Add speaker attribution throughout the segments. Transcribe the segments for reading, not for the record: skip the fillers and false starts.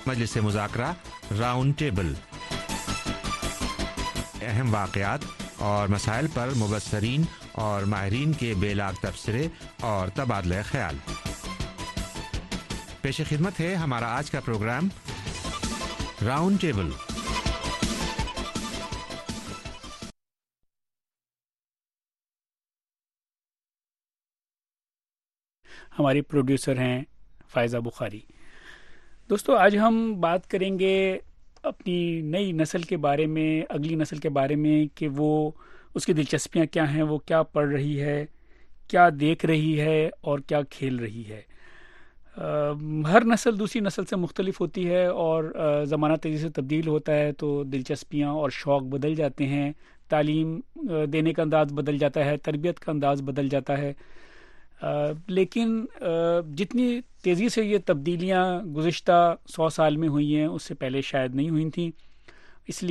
Speaker 1: مجلس مذاکرہ round table, اہم واقعات اور مسائل پر مبصرین اور ماہرین کے بے لاگ تبصرے اور تبادلہ خیال۔ پیش خدمت ہے ہمارا آج کا پروگرام راؤنڈ ٹیبل۔
Speaker 2: ہماری پروڈیوسر ہیں فائزہ بخاری۔ دوستو، آج ہم بات کریں گے اپنی نئی نسل کے بارے میں، اگلی نسل کے بارے میں، کہ وہ اس کی دلچسپیاں کیا ہیں، وہ کیا پڑھ رہی ہے، کیا دیکھ رہی ہے اور کیا کھیل رہی ہے۔ ہر نسل دوسری نسل سے مختلف ہوتی ہے اور زمانہ تیزی سے تبدیل ہوتا ہے، تو دلچسپیاں اور شوق بدل جاتے ہیں، تعلیم دینے کا انداز بدل جاتا ہے، تربیت کا انداز بدل جاتا ہے۔ لیکن جتنی تیزی سے یہ تبدیلیاں گزشتہ 100 سال میں ہوئی ہیں، اس سے پہلے شاید نہیں ہوئی تھیں۔ اس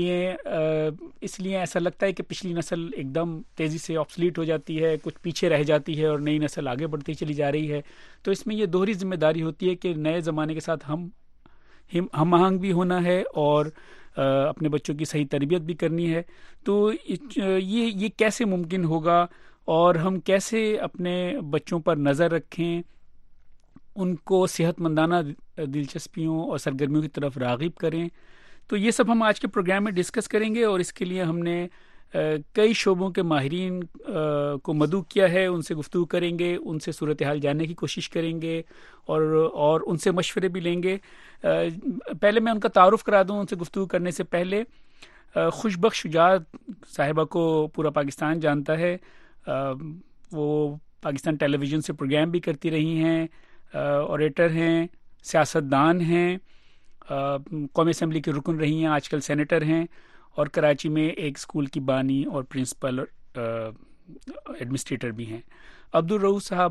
Speaker 2: لیے ایسا لگتا ہے کہ پچھلی نسل ایک دم تیزی سے آبسلیٹ ہو جاتی ہے، کچھ پیچھے رہ جاتی ہے اور نئی نسل آگے بڑھتی چلی جا رہی ہے۔ تو اس میں یہ دوہری ذمہ داری ہوتی ہے کہ نئے زمانے کے ساتھ ہم آہنگ بھی ہونا ہے اور اپنے بچوں کی صحیح تربیت بھی کرنی ہے۔ تو یہ کیسے ممکن ہوگا اور ہم کیسے اپنے بچوں پر نظر رکھیں، ان کو صحت مندانہ دلچسپیوں اور سرگرمیوں کی طرف راغب کریں، تو یہ سب ہم آج کے پروگرام میں ڈسکس کریں گے۔ اور اس کے لیے ہم نے کئی شعبوں کے ماہرین کو مدعو کیا ہے، ان سے گفتگو کریں گے، ان سے صورتحال جاننے کی کوشش کریں گے اور ان سے مشورے بھی لیں گے۔ پہلے میں ان کا تعارف کرا دوں، ان سے گفتگو کرنے سے پہلے۔ خوشبخش شجاعت صاحبہ کو پورا پاکستان جانتا ہے۔ وہ پاکستان ٹیلی ویژن سے پروگرام بھی کرتی رہی ہیں، اوریٹر ہیں، سیاستدان ہیں، قومی اسمبلی کے رکن رہی ہیں، آج کل سینیٹر ہیں، اور کراچی میں ایک اسکول کی بانی اور پرنسپل ایڈمنسٹریٹر بھی ہیں۔ عبدالرؤوف صاحب،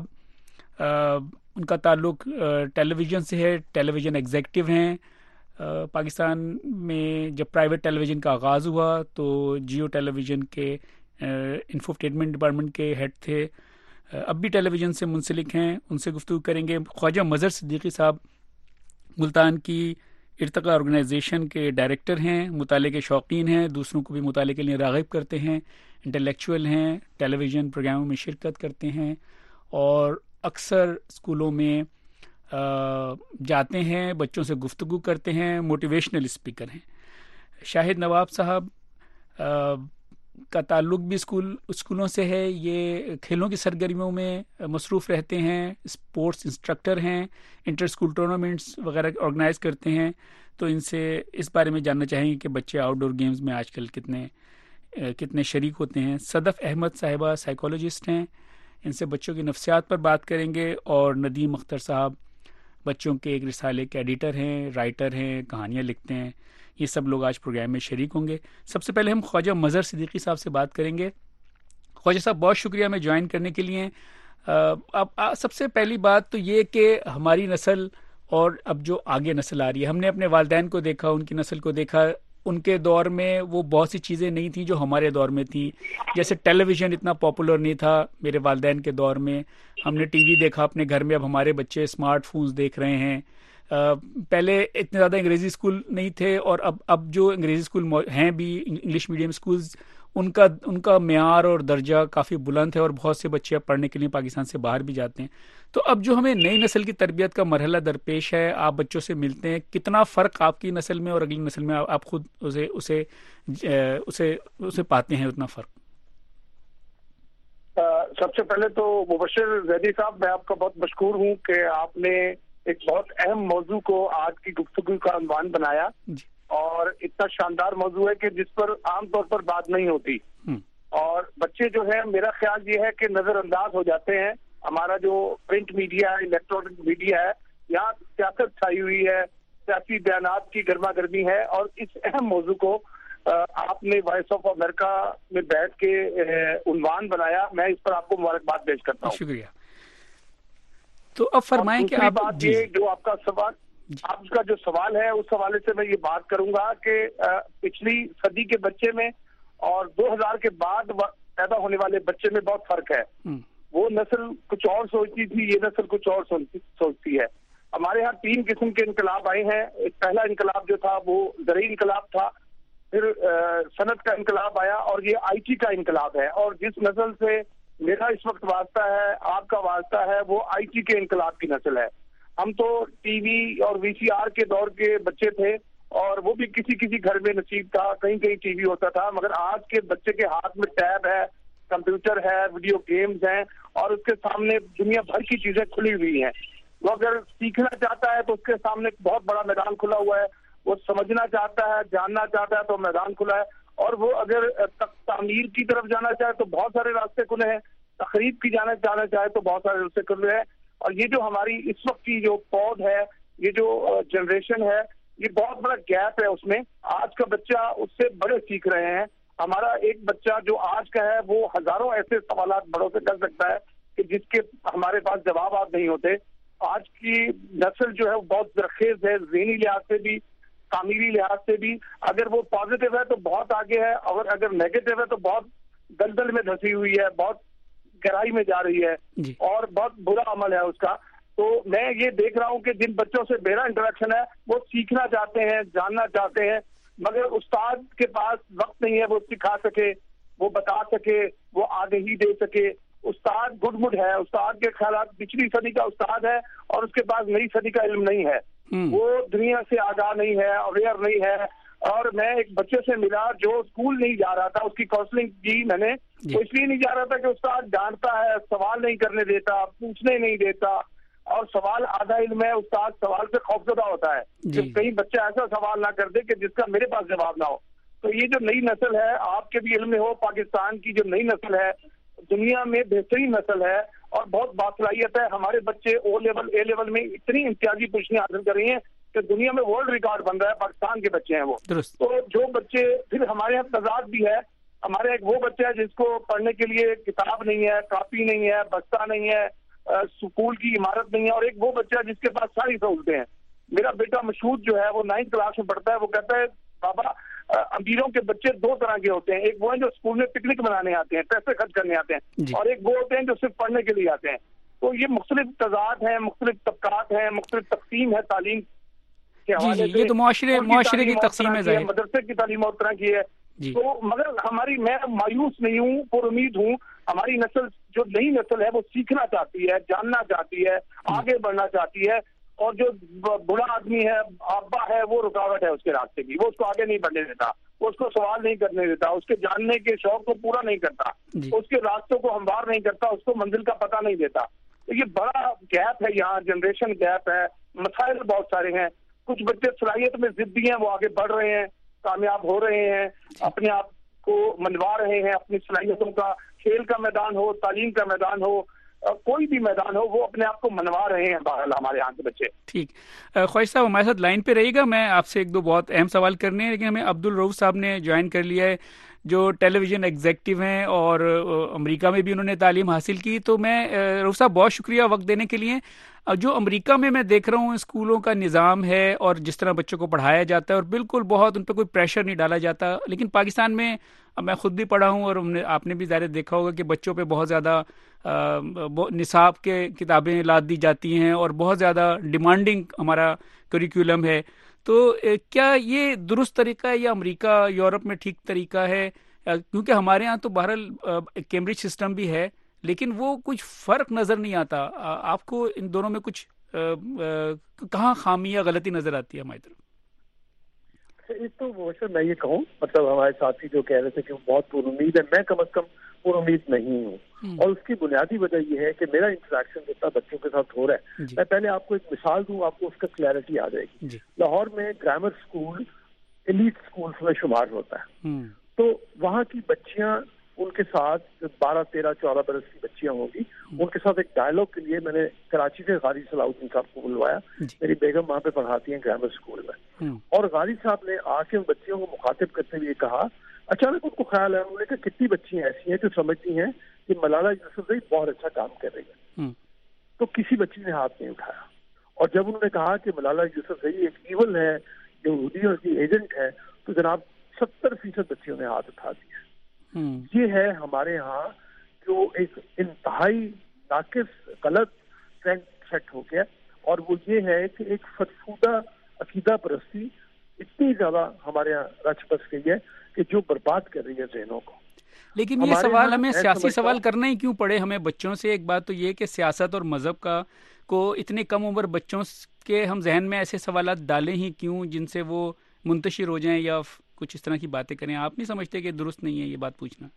Speaker 2: ان کا تعلق ٹیلی ویژن سے ہے، ٹیلی ویژن ایگزیکٹو ہیں۔ پاکستان میں جب پرائیویٹ ٹیلی ویژن کا آغاز ہوا تو جیو ٹیلی ویژن کے انفوٹینمنٹ ڈپارٹمنٹ کے ہیڈ تھے، اب بھی ٹیلی ویژن سے منسلک ہیں، ان سے گفتگو کریں گے۔ خواجہ مظہر صدیقی صاحب ملتان کی ارتقاء آرگنائزیشن کے ڈائریکٹر ہیں، مطالعے کے شوقین ہیں، دوسروں کو بھی مطالعے کے لیے راغب کرتے ہیں، انٹلیکچوئل ہیں، ٹیلی ویژن پروگراموں میں شرکت کرتے ہیں اور اکثر اسکولوں میں جاتے ہیں، بچوں سے گفتگو کرتے ہیں، موٹیویشنل اسپیکر ہیں۔ شاہد نواب صاحب کا تعلق بھی اسکولوں سے ہے، یہ کھیلوں کی سرگرمیوں میں مصروف رہتے ہیں، اسپورٹس انسٹرکٹر ہیں، انٹر اسکول ٹورنامنٹس وغیرہ آرگنائز کرتے ہیں۔ تو ان سے اس بارے میں جاننا چاہیں گے کہ بچے آؤٹ ڈور گیمز میں آج کل کتنے شریک ہوتے ہیں۔ صدف احمد صاحبہ سائیکالوجسٹ ہیں، ان سے بچوں کی نفسیات پر بات کریں گے۔ اور ندیم اختر صاحب بچوں کے ایک رسالے کے ایڈیٹر ہیں، رائٹر ہیں، کہانیاں لکھتے ہیں۔ یہ سب لوگ آج پروگرام میں شریک ہوں گے۔ سب سے پہلے ہم خواجہ مظہر صدیقی صاحب سے بات کریں گے۔ خواجہ صاحب، بہت شکریہ ہمیں جوائن کرنے کے لیے۔ اب سب سے پہلی بات تو یہ کہ ہماری نسل اور اب جو آگے نسل آ رہی ہے، ہم نے اپنے والدین کو دیکھا، ان کی نسل کو دیکھا، ان کے دور میں وہ بہت سی چیزیں نہیں تھیں جو ہمارے دور میں تھیں۔ جیسے ٹیلی ویژن اتنا پاپولر نہیں تھا میرے والدین کے دور میں، ہم نے ٹی وی دیکھا اپنے گھر میں، اب ہمارے بچے اسمارٹ فونز دیکھ رہے ہیں۔ پہلے اتنے زیادہ انگریزی اسکول نہیں تھے، اور اب جو انگریزی اسکول ہیں بھی، انگلش میڈیم اسکولز، ان کا معیار اور درجہ کافی بلند ہے، اور بہت سے بچے اب پڑھنے کے لیے پاکستان سے باہر بھی جاتے ہیں۔ تو اب جو ہمیں نئی نسل کی تربیت کا مرحلہ درپیش ہے، آپ بچوں سے ملتے ہیں، کتنا فرق آپ کی نسل میں اور اگلی نسل میں آپ خود اسے پاتے ہیں، اتنا فرق؟
Speaker 3: سب سے پہلے تو مبشر زیدی صاحب، میں آپ کا بہت مشکور ہوں کہ آپ نے ایک بہت اہم موضوع کو آج کی گفتگو کا عنوان بنایا، اور اتنا شاندار موضوع ہے کہ جس پر عام طور پر بات نہیں ہوتی، اور بچے جو ہیں، میرا خیال یہ ہے کہ نظر انداز ہو جاتے ہیں۔ ہمارا جو پرنٹ میڈیا ہے، الیکٹرانک میڈیا ہے، یہاں سیاست چھائی ہوئی ہے، سیاسی بیانات کی گرما گرمی ہے، اور اس اہم موضوع کو آپ نے وائس آف امریکہ میں بیٹھ کے عنوان بنایا، میں اس پر آپ کو مبارکباد پیش کرتا ہوں۔
Speaker 2: شکریہ۔ تو اب فرمائیں کہ آپ
Speaker 3: یہ جو آپ کا سوال، آپ کا جو سوال ہے، اس حوالے سے میں یہ بات کروں گا کہ پچھلی صدی کے بچے میں اور 2000 کے بعد پیدا ہونے والے بچے میں بہت فرق ہے۔ وہ نسل کچھ اور سوچتی تھی، یہ نسل کچھ اور سوچتی ہے۔ ہمارے یہاں 3 قسم کے انقلاب آئے ہیں. ایک پہلا انقلاب جو تھا وہ زرعی انقلاب تھا, پھر صنعت کا انقلاب آیا, اور یہ آئی ٹی کا انقلاب ہے. اور جس نسل سے میرا اس وقت واسطہ ہے, آپ کا واسطہ ہے, وہ آئی ٹی کے انقلاب کی نسل ہے. ہم تو ٹی وی اور وی سی آر کے دور کے بچے تھے, اور وہ بھی کسی کسی گھر میں نصیب تھا, کہیں کہیں ٹی وی ہوتا تھا. مگر آج کے بچے کے ہاتھ میں ٹیب ہے, کمپیوٹر ہے, ویڈیو گیمز ہیں, اور اس کے سامنے دنیا بھر کی چیزیں کھلی ہوئی ہیں. وہ اگر سیکھنا چاہتا ہے تو اس کے سامنے ایک بہت بڑا میدان کھلا ہوا ہے. وہ سمجھنا چاہتا ہے, جاننا چاہتا ہے تو میدان کھلا ہے. اور وہ اگر تعمیر کی طرف جانا چاہے تو بہت سارے راستے کھلے ہیں, تقریب کی جانا چاہے تو بہت سارے راستے کھلے ہیں. اور یہ جو ہماری اس وقت کی جو پود ہے, یہ جو جنریشن ہے, یہ بہت بڑا گیپ ہے اس میں. آج کا بچہ اس سے بڑے سیکھ رہے ہیں. ہمارا ایک بچہ جو آج کا ہے وہ ہزاروں ایسے سوالات بڑوں سے کر سکتا ہے کہ جس کے ہمارے پاس جوابات نہیں ہوتے. آج کی نسل جو ہے وہ بہت زرخیز ہے, ذہنی لحاظ سے بھی, تعمیری لحاظ سے بھی. اگر وہ پازیٹیو ہے تو بہت آگے ہے, اور اگر نیگیٹو ہے تو بہت دلدل میں دھسی ہوئی ہے, بہت گہرائی میں جا رہی ہے, اور بہت برا عمل ہے اس کا. تو میں یہ دیکھ رہا ہوں کہ جن بچوں سے میرا انٹریکشن ہے وہ سیکھنا چاہتے ہیں, جاننا چاہتے ہیں, مگر استاد کے پاس وقت نہیں ہے وہ سکھا سکے, وہ بتا سکے, وہ آگے ہی دے سکے. استاد گڈ مڈ ہے, استاد کے خیالات پچھلی صدی کا استاد ہے, اور اس کے پاس نئی صدی کا علم نہیں ہے. وہ دنیا سے آگاہ نہیں ہے, اویئر نہیں ہے. اور میں ایک بچے سے ملا جو اسکول نہیں جا رہا تھا, اس کی کاؤنسلنگ کی میں نے. وہ اس لیے نہیں جا رہا تھا کہ استاد ڈانٹتا ہے, سوال نہیں کرنے دیتا, پوچھنے نہیں دیتا, اور سوال آدھا علم ہے. استاد سوال سے خوفزدہ ہوتا ہے کہ کہیں بچہ ایسا سوال نہ کر دے کہ جس کا میرے پاس جواب نہ ہو. تو یہ جو نئی نسل ہے, آپ کے بھی علم میں ہو, پاکستان کی جو نئی نسل ہے دنیا میں بہترین نسل ہے اور بہت باصلاحیت ہے. ہمارے بچے او لیول اے لیول میں اتنی امتیازی پوزیشنیں حاصل کر رہی ہیں کہ دنیا میں ورلڈ ریکارڈ بن رہا ہے. پاکستان کے بچے ہیں وہ. تو جو بچے, پھر ہمارے یہاں تضاد بھی ہے. ہمارے ایک وہ بچہ ہے جس کو پڑھنے کے لیے کتاب نہیں ہے, کاپی نہیں ہے, بستہ نہیں ہے, اسکول کی عمارت نہیں ہے, اور ایک وہ بچہ جس کے پاس ساری سہولتیں ہیں. میرا بیٹا مشہود جو ہے وہ 9th کلاس میں پڑھتا ہے. وہ کہتا ہے بابا امیروں کے بچے 2 طرح کے ہوتے ہیں, ایک وہ ہیں جو اسکول میں پکنک منانے آتے ہیں, پیسے خرچ کرنے آتے ہیں, اور ایک وہ ہوتے ہیں جو صرف پڑھنے کے لیے آتے ہیں. تو یہ مختلف تضاد ہیں, مختلف طبقات ہیں, مختلف تقسیم ہے تعلیم کے حوالے سے.
Speaker 2: یہ تو معاشرے کی تقسیم ہے,
Speaker 3: مدرسے کی تعلیم اور طرح کی ہے. تو مگر میں مایوس نہیں ہوں, پر امید ہوں. ہماری نسل جو نئی نسل ہے وہ سیکھنا چاہتی ہے, جاننا چاہتی ہے, آگے بڑھنا چاہتی ہے. اور جو بڑا آدمی ہے, ابا ہے, وہ رکاوٹ ہے اس کے راستے کی. وہ اس کو آگے نہیں بڑھنے دیتا, وہ اس کو سوال نہیں کرنے دیتا, اس کے جاننے کے شوق کو پورا نہیں کرتا, اس کے راستوں کو ہموار نہیں کرتا, اس کو منزل کا پتہ نہیں دیتا. تو یہ بڑا گیپ ہے یہاں, جنریشن گیپ ہے. مسائل بہت سارے ہیں. کچھ بچے صلاحیت میں ضدی ہیں, وہ آگے بڑھ رہے ہیں, کامیاب ہو رہے ہیں, اپنے آپ کو منوا رہے ہیں, اپنی صلاحیتوں کا, کھیل کا میدان ہو, تعلیم کا میدان ہو, کوئی بھی میدان ہو, وہ اپنے آپ کو منوا رہے ہیں. بہرحال ہمارے یہاں کے بچے.
Speaker 2: ٹھیک, خواجہ صاحب ہمارے ساتھ لائن پہ رہیے گا. میں آپ سے 1-2 بہت اہم سوال کرنے ہیں, لیکن ہمیں عبدالرؤف صاحب نے جوائن کر لیا ہے جو ٹیلی ویژن ایگزیکٹو ہیں اور امریکہ میں بھی انہوں نے تعلیم حاصل کی. تو میں رؤف صاحب بہت شکریہ وقت دینے کے لیے. جو امریکہ میں دیکھ رہا ہوں اسکولوں کا نظام ہے اور جس طرح بچوں کو پڑھایا جاتا ہے, اور بالکل بہت ان پہ کوئی پریشر نہیں ڈالا جاتا. لیکن پاکستان میں میں خود بھی پڑھا ہوں, اور آپ نے بھی ظاہر دیکھا ہوگا کہ بچوں پہ بہت زیادہ نصاب کے کتابیں لاد دی جاتی ہیں, اور بہت زیادہ ڈیمانڈنگ ہمارا کریکولم ہے. تو کیا یہ درست طریقہ ہے یا امریکہ یورپ میں ٹھیک طریقہ ہے؟ کیونکہ ہمارے ہاں تو بہرحال کیمبرج سسٹم بھی ہے, لیکن وہ کچھ فرق نظر نہیں آتا. آپ کو ان دونوں میں کچھ کہاں خامی یا غلطی نظر آتی ہے ہماری طرف؟
Speaker 4: ایک تو وہ میں یہ کہوں, مطلب ہمارے ساتھی جو کہہ رہے تھے کہ وہ بہت پر امید ہے, میں کم از کم پر امید نہیں ہوں. اور اس کی بنیادی وجہ یہ ہے کہ میرا انٹریکشن جتنا بچوں کے ساتھ ہو رہا ہے, میں پہلے آپ کو ایک مثال دوں, آپ کو اس کا کلیئرٹی آ جائے گی. لاہور میں گرامر اسکول ایلیٹ اسکولس میں شمار ہوتا ہے. تو وہاں کی بچیاں, ان کے ساتھ 12, 13, 14 برس کی بچیاں ہوں گی, ان کے ساتھ ایک ڈائلاگ کے لیے میں نے کراچی سے غازی صلاح الدین صاحب کو بلوایا. میری بیگم وہاں پہ پڑھاتی ہیں گرامر اسکول میں, اور غازی صاحب نے آ کے بچیوں کو مخاطب کرتے ہوئے کہا, اچانک ان کو خیال ہے, انہوں نے کہا کتنی بچیاں ایسی ہیں جو سمجھتی ہیں کہ ملالہ یوسفزئی بہت اچھا کام کر رہی ہے. تو کسی بچی نے ہاتھ نہیں اٹھایا. اور جب انہوں نے کہا کہ ملالہ یوسفزئی ایک ایول ہے, یہودیوں کی ایجنٹ ہے, تو جناب 70% بچیوں نے ہاتھ اٹھا دیا. یہ ہے ہمارے ہاں جو ایک انتہائی ناقص غلط ٹرینڈ سیٹ ہو گیا. اور وہ یہ ہے کہ ایک فرسودہ عقیدہ پرستی اتنی زیادہ ہمارے یہاں رچ بس گئی ہے کہ جو برباد کر رہی ہے ذہنوں کو.
Speaker 2: لیکن یہ سوال ہمیں سیاسی سوال کرنا ہی کیوں پڑے ہمیں بچوں سے؟ ایک بات تو یہ کہ سیاست اور مذہب کو اتنے کم عمر بچوں کے ہم ذہن میں ایسے سوالات ڈالیں ہی کیوں جن سے وہ منتشر ہو جائیں یا کچھ اس طرح کی باتیں کریں؟ آپ نہیں سمجھتے کہ درست نہیں ہے یہ بات پوچھنا؟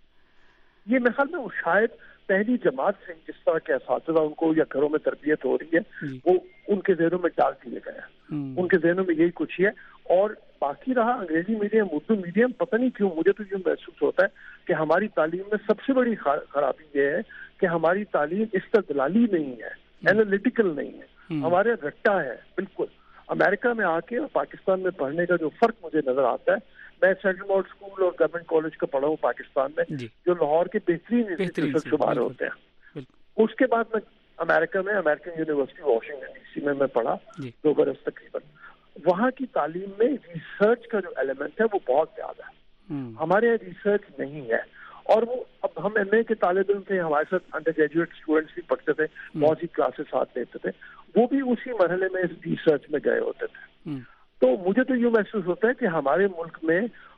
Speaker 4: یہ میرے خیال میں شاید پہلی جماعت سے جس طرح کے اساتذہ ان کو یا گھروں میں تربیت ہو رہی ہے وہ ان کے ذہنوں میں ڈال دیے گئے ہیں. ان کے ذہنوں میں یہی کچھ ہی ہے. اور باقی رہا انگریزی میڈیم اردو میڈیم، پتہ نہیں کیوں مجھے تو یہ محسوس ہوتا ہے کہ ہماری تعلیم میں سب سے بڑی خرابی یہ ہے کہ ہماری تعلیم استدلالی نہیں ہے، اینالیٹیکل نہیں ہے، ہمارے رٹا ہے بالکل. امریکہ میں آ کے اور پاکستان میں پڑھنے کا جو فرق مجھے نظر آتا ہے، میں سینٹرل ماڈل اسکول اور گورنمنٹ کالج کا پڑھا ہوں پاکستان میں جو لاہور کے بہترین انسٹیٹیوشن شمار ہوتے ہیں. اس کے بعد میں امریکہ میں American university Washington D C میں پڑھا 2 برس تقریباً. وہاں کی تعلیم میں ریسرچ کا جو ایلیمنٹ ہے وہ بہت زیادہ ہے. ہمارے یہاں ریسرچ نہیں ہے. اور وہ اب ہم ایم اے کے طالب علم تھے، ہمارے ساتھ انڈر گریجویٹ اسٹوڈنٹس بھی پڑھتے تھے، بہت سی کلاسز ساتھ لیتے تھے، وہ بھی اسی مرحلے میں اس ریسرچ میں گئے ہوتے تھے. تو مجھے تو یہ محسوس ہوتا ہے کہ ہمارے ملک میں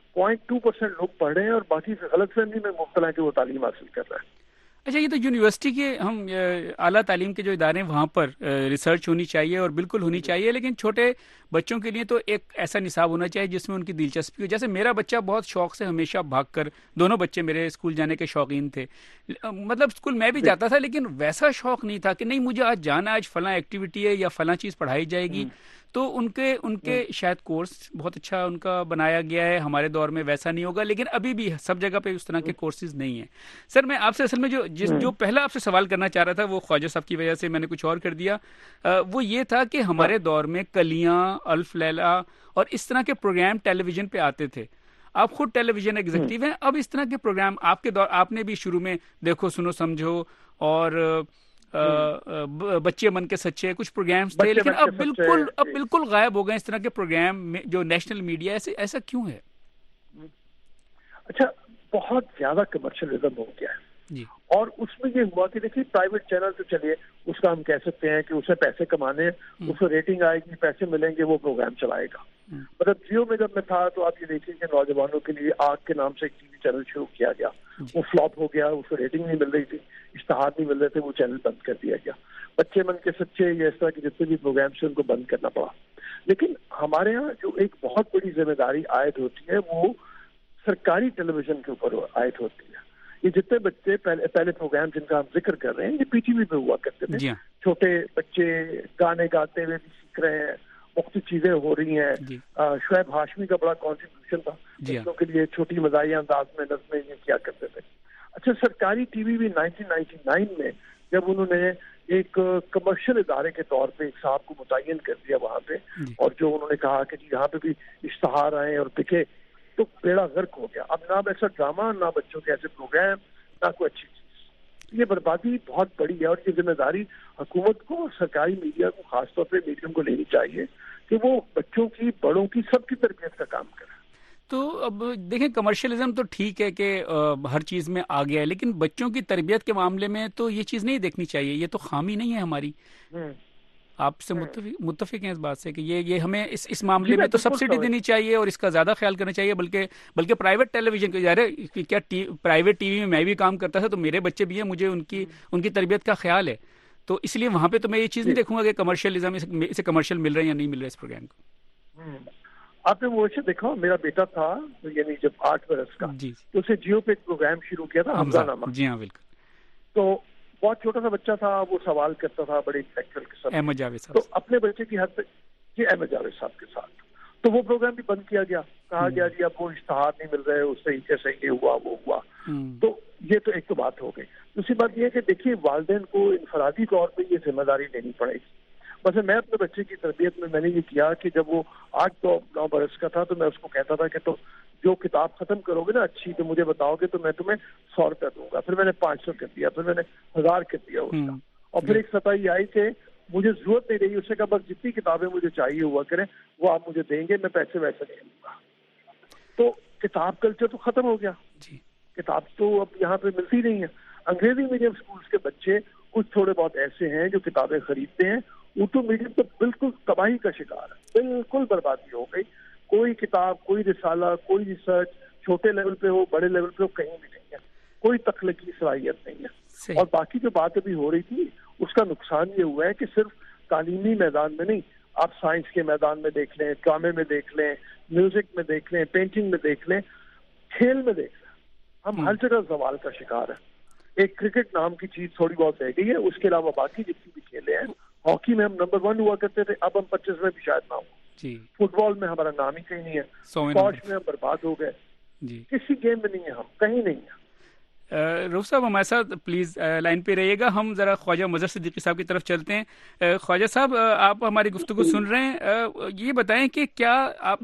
Speaker 4: 0.2% لوگ پڑھ رہے ہیں اور باقی غلط فہمی میں مبتلا ہے کہ وہ تعلیم حاصل کر رہے ہیں.
Speaker 2: اچھا، یہ تو یونیورسٹی کے ہم اعلیٰ تعلیم کے جو ادارے ہیں وہاں پر ریسرچ ہونی چاہیے اور بالکل ہونی چاہیے، لیکن چھوٹے بچوں کے لیے تو ایک ایسا نصاب ہونا چاہیے جس میں ان کی دلچسپی ہو. جیسے میرا بچہ بہت شوق سے ہمیشہ بھاگ کر، دونوں بچے میرے اسکول جانے کے شوقین تھے، مطلب اسکول میں بھی جاتا تھا لیکن ویسا شوق نہیں تھا کہ نہیں مجھے آج جانا، آج فلاں ایکٹیویٹی ہے یا فلاں چیز پڑھائی جائے گی. تو ان کے شاید کورس بہت اچھا ان کا بنایا گیا ہے، ہمارے دور میں ویسا نہیں ہوگا، لیکن ابھی بھی سب جگہ پہ اس طرح کے کورسز نہیں ہیں. سر میں آپ سے اصل میں جو پہلا آپ سے سوال کرنا چاہ رہا تھا وہ خواجہ صاحب کی وجہ سے میں نے کچھ اور کر دیا. وہ یہ تھا کہ ہمارے دور میں کلیاں، الف لیلا اور اس طرح کے پروگرام ٹیلی ویژن پہ آتے تھے. آپ خود ٹیلی ویژن ایگزیکٹو ہیں، اب اس طرح کے پروگرام آپ کے دور، آپ نے بھی شروع میں دیکھو سنو سمجھو اور بچے من کے سچے کچھ پروگرامز تھے، لیکن اب بالکل غائب ہو گئے اس طرح کے پروگرام جو نیشنل میڈیا. ایسا کیوں ہے؟
Speaker 4: اچھا، بہت زیادہ کمرشلزم ہو گیا ہے جی. اور اس میں یہ ہوا کہ دیکھیے پرائیویٹ چینل تو چلیے اس کا ہم کہہ سکتے ہیں کہ اسے پیسے کمانے، اس کو ریٹنگ آئے گی، پیسے ملیں گے، وہ پروگرام چلائے گا. مطلب جیو میں جب میں تھا تو آپ یہ دیکھیے کہ نوجوانوں کے لیے آگ کے نام سے ایک ٹی وی چینل شروع کیا گیا، وہ فلاپ ہو گیا، اس کو ریٹنگ نہیں مل رہی تھی، اشتہار نہیں مل رہے تھے، وہ چینل بند کر دیا گیا. بچے من کے سچے یا اس طرح کے جتنے بھی پروگرامس ہیں ان کو بند کرنا پڑا. لیکن ہمارے یہاں جو ایک بہت بڑی ذمہ داری عائد ہوتی ہے وہ سرکاری ٹیلی ویژن کے اوپر عائد ہوتی ہے. یہ جتنے بچے پہلے پروگرام جن کا ہم ذکر کر رہے ہیں یہ پی ٹی وی پہ ہوا کرتے تھے. چھوٹے بچے گانے گاتے ہوئے بھی سیکھ رہے ہیں، مختلف چیزیں ہو رہی ہیں. شعیب ہاشمی کا بڑا کنٹریبیوشن تھا بچوں کے لیے، چھوٹی مزاحیہ انداز میں نظمیں یہ کیا کرتے تھے. اچھا، سرکاری ٹی وی بھی 1999 میں جب انہوں نے ایک کمرشل ادارے کے طور پہ ایک صاحب کو متعین کر دیا وہاں پہ، اور جو انہوں نے کہا کہ جی یہاں پہ بھی اشتہار آئے اور دکھے، تو بیڑا غرق ہو گیا. اب نہ ایسا ڈرامہ، نہ بچوں کے ایسے پروگرام، نہ کوئی اچھی چیز. یہ بربادی بہت بڑی ہے اور یہ ذمہ داری حکومت کو، سرکاری میڈیا کو، خاص طور پہ میڈیم کو لینی چاہیے کہ وہ بچوں کی، بڑوں کی، سب کی تربیت کا کام کرے.
Speaker 2: تو اب دیکھیں کمرشلزم تو ٹھیک ہے کہ ہر چیز میں آ گیا ہے، لیکن بچوں کی تربیت کے معاملے میں تو یہ چیز نہیں دیکھنی چاہیے. یہ تو خامی نہیں ہے ہماری. آپ سے متفق ہیں اس بات سے کہ یہ ہمیں اس معاملے میں تو سبسڈی دینی چاہیے اور اس کا زیادہ خیال کرنا چاہیے. بلکہ پرائیویٹ ٹیلی ویژن کو کیا پرائیویٹ ٹی وی میں بھی کام کرتا تھا تو میرے بچے بھی ہیں، مجھے ان کی تربیت کا خیال ہے. تو اس لیے وہاں پہ تو میں یہ چیز نہیں دیکھوں گا کہ کمرشلزم اسے کمرشل مل رہا ہے یا نہیں مل رہا ہے اس پروگرام کو.
Speaker 4: آپ نے وہ دیکھا، میرا بیٹا تھا یعنی جب 8 برس کا تو اسے جیو پہ ایک پروگرام شروع کیا تھا، حمزہ نامہ. جی ہاں بالکل. تو بہت چھوٹا سا بچہ تھا، وہ سوال کرتا تھا بڑے انٹلیکچوئل قسم، احمد جاوید صاحب. تو اپنے بچے کی حد تک جی احمد جاوید صاحب کے ساتھ تو وہ پروگرام بھی بند کیا گیا. کہا گیا جی اب وہ اشتہار نہیں مل رہے، اس طریقے سے یہ ہوا وہ ہوا. تو یہ تو ایک تو بات ہو گئی. دوسری بات یہ ہے کہ دیکھیے والدین کو انفرادی طور پہ یہ ذمہ داری لینی پڑے گی. بس میں اپنے بچے کی تربیت میں نے یہ کیا کہ جب وہ 8-9 برس کا تھا تو میں اس کو کہتا تھا کہ تو جو کتاب ختم کرو گے نا اچھی تو مجھے بتاؤ گے تو میں تمہیں 100 روپیہ دوں گا. پھر میں نے 500 کر دیا، پھر میں نے 1000 کر دیا اس کا. اور پھر ایک سطح یہ آئی کہ مجھے ضرورت نہیں رہی. اس سے کہا بس جتنی کتابیں مجھے چاہیے ہوا کریں وہ آپ مجھے دیں گے، میں پیسے ویسے نہیں دوں گا. تو کتاب کلچر تو ختم ہو گیا. کتاب تو اب یہاں پہ ملتی نہیں ہے. انگریزی میڈیم اسکولس کے بچے کچھ تھوڑے بہت ایسے ہیں جو کتابیں خریدتے ہیں اردو میڈیم تو بالکل تباہی کا شکار ہے، بالکل بربادی ہو گئی. کوئی کتاب، کوئی رسالہ، کوئی ریسرچ چھوٹے لیول پہ ہو بڑے لیول پہ ہو کہیں بھی نہیں ہے، کوئی تخلیقی صلاحیت نہیں ہے. اور باقی جو بات ابھی ہو رہی تھی اس کا نقصان یہ ہوا ہے کہ صرف تعلیمی میدان میں نہیں، آپ سائنس کے میدان میں دیکھ لیں، ڈرامے میں دیکھ لیں، میوزک میں دیکھ لیں، پینٹنگ میں دیکھ لیں، کھیل میں دیکھ لیں، ہم ہر جگہ زوال کا شکار ہیں. ایک کرکٹ نام کی چیز تھوڑی بہت رہ گئی ہے، اس کے علاوہ باقی جتنی بھی کھیلے ہیں. ہاکی میں ہم نمبر 1 ہوا کرتے تھے، اب ہم 25 میں بھی شاید نہ ہوں. فٹ بال میں ہمارا نام ہی کہیں نہیں ہے، اسکواش میں ہم برباد ہو گئے، کسی گیم میں نہیں ہے، ہم کہیں نہیں ہیں.
Speaker 2: رؤف صاحب ہمارے ساتھ پلیز لائن پہ رہیے گا. ہم ذرا خواجہ مظہر صدیقی صاحب کی طرف چلتے ہیں. خواجہ صاحب آپ ہماری گفتگو سن رہے ہیں، یہ بتائیں کہ کیا آپ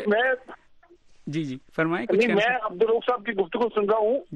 Speaker 2: جی فرمائیں.
Speaker 3: میں عبدالرؤف صاحب کی گفتگو سن رہا ہوں.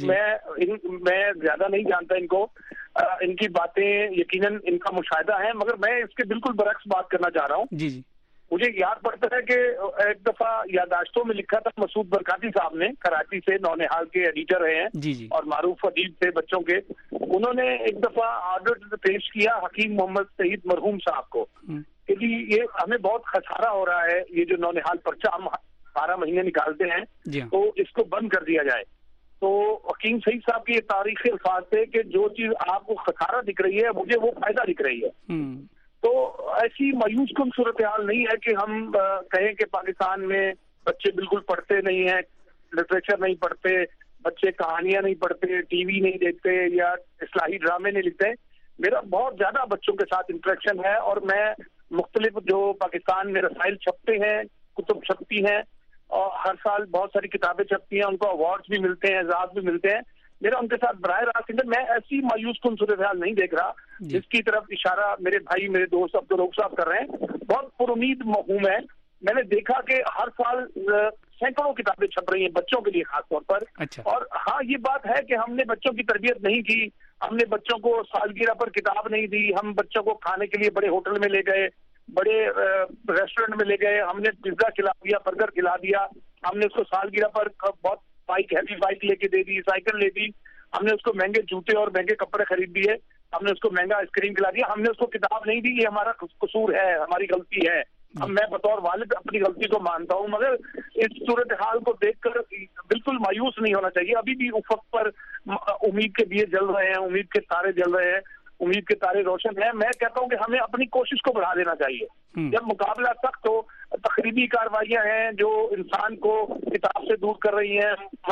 Speaker 3: میں زیادہ نہیں جانتا ان کو، ان کی باتیں یقیناً ان کا مشاہدہ ہے، مگر میں اس کے بالکل برعکس بات کرنا چاہ رہا ہوں.
Speaker 2: جی
Speaker 3: مجھے یاد پڑتا ہے کہ ایک دفعہ یادداشتوں میں لکھا تھا مسعود برکاتی صاحب نے، کراچی سے نونہال کے ایڈیٹر رہے ہیں اور معروف ادیب تھے بچوں کے. انہوں نے ایک دفعہ آرڈر پیش کیا حکیم محمد سعید مرحوم صاحب کو کہ جی یہ ہمیں بہت خسارہ ہو رہا ہے، یہ جو نونہال پرچہ ہم 12 مہینے نکالتے ہیں تو اس کو بند کر دیا جائے. تو حکیم سعید صاحب کی یہ تاریخی الفاظ تھے کہ جو چیز آپ کو خسارہ دکھ رہی ہے مجھے وہ فائدہ دکھ رہی ہے. تو ایسی مایوس کن صورتحال نہیں ہے کہ ہم کہیں کہ پاکستان میں بچے بالکل پڑھتے نہیں ہیں، لٹریچر نہیں پڑھتے، بچے کہانیاں نہیں پڑھتے، ٹی وی نہیں دیکھتے یا اصلاحی ڈرامے نہیں لکھتے. میرا بہت زیادہ بچوں کے ساتھ انٹریکشن ہے اور میں مختلف جو پاکستان میں رسائل چھپتے ہیں، کتب چھپتی ہیں اور ہر سال بہت ساری کتابیں چھپتی ہیں، ان کو ایوارڈز بھی ملتے ہیں، اعزاز بھی ملتے ہیں. میرا ان کے ساتھ براہ راست میں ایسی مایوس کن صورتحال نہیں دیکھ رہا جس کی طرف اشارہ میرے بھائی میرے دوست عبدالرؤف صاحب کر رہے ہیں. بہت پر امید مفہوم ہے. میں نے دیکھا کہ ہر سال سینکڑوں کتابیں چھپ رہی ہیں بچوں کے لیے خاص طور پر. اور ہاں یہ بات ہے کہ ہم نے بچوں کی تربیت نہیں کی، ہم نے بچوں کو سالگرہ پر کتاب نہیں دی، ہم بچوں کو کھانے کے لیے بڑے ہوٹل میں لے گئے، بڑے ریسٹورینٹ میں لے گئے، ہم نے پیزا کھلا دیا، برگر کھلا دیا، ہم نے اس کو سالگرہ پر بہت ہیوی بائک لے کے دے دی، سائیکل لے دی، ہم نے اس کو مہنگے جوتے اور مہنگے کپڑے خرید دیے، ہم نے اس کو مہنگا آئس کریم کھلا دیا، ہم نے اس کو کتاب نہیں دی. یہ ہمارا قصور ہے، ہماری غلطی ہے. اب میں بطور والد اپنی غلطی کو مانتا ہوں، مگر اس صورتحال کو دیکھ کر بالکل مایوس نہیں ہونا چاہیے. ابھی بھی افق پر امید کے دیے جل رہے ہیں، امید کے تارے جل رہے ہیں، امید کے تارے روشن ہیں. میں کہتا ہوں کہ ہمیں اپنی کوشش کو بڑھا دینا چاہیے. جب مقابلہ سخت ہو، تخریبی کارروائیاں ہیں جو انسان کو کتاب سے دور کر رہی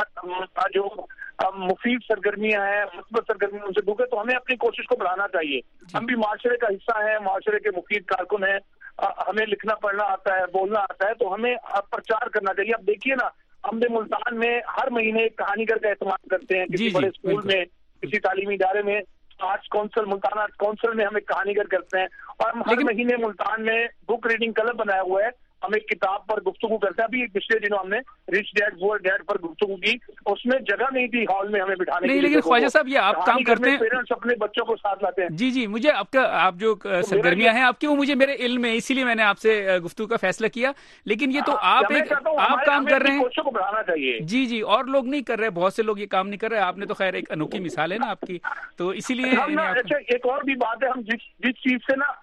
Speaker 3: ہیں، جو مفید سرگرمیاں ہیں، مثبت سرگرمیاں ان سے دور ہے، تو ہمیں اپنی کوشش کو بڑھانا چاہیے. ہم بھی معاشرے کا حصہ ہیں، معاشرے کے مفید کارکن ہیں، ہمیں لکھنا پڑھنا آتا ہے، بولنا آتا ہے، تو ہمیں پرچار کرنا چاہیے. اب دیکھیے نا، ہم نے ملتان میں ہر مہینے ایک کہانی گھر کا اہتمام کرتے ہیں، کسی بڑے اسکول میں، کسی تعلیمی ادارے میں، arts council, Multan arts council میں ہم ایک کہانی گھر کرتے ہیں، اور ہم ہر مہینے ملتان میں بک ریڈنگ کلب بنایا ہوا ہے. ہم ایک کتاب پر گفتگو کرتے ہیں. ابھی پچھلے دنوں ہم نے رچ ڈیڈ پور ڈیڈ پر گفتگو کی، اس میں جگہ نہیں تھی ہال میں ہمیں بٹھانے کی.
Speaker 2: لیکن خواجہ صاحب یہ آپ کام کرتے ہیں،
Speaker 3: پیرنٹس اپنے بچوں کو ساتھ لاتے ہیں.
Speaker 2: جی مجھے آپ جو سرگرمیاں ہیں آپ کی وہ مجھے میرے علم میں، اسی لیے میں نے آپ سے گفتگو کا فیصلہ کیا. لیکن یہ تو آپ کام کر رہے ہیں،
Speaker 3: کوششوں کو بڑھانا چاہیے.
Speaker 2: جی اور لوگ نہیں کر رہے، بہت سے لوگ یہ کام نہیں کر رہے. آپ نے تو خیر ایک انوکھی مثال ہے نا آپ کی، تو اسی لیے
Speaker 3: ایک اور بھی بات ہے، ہم جس چیز سے نا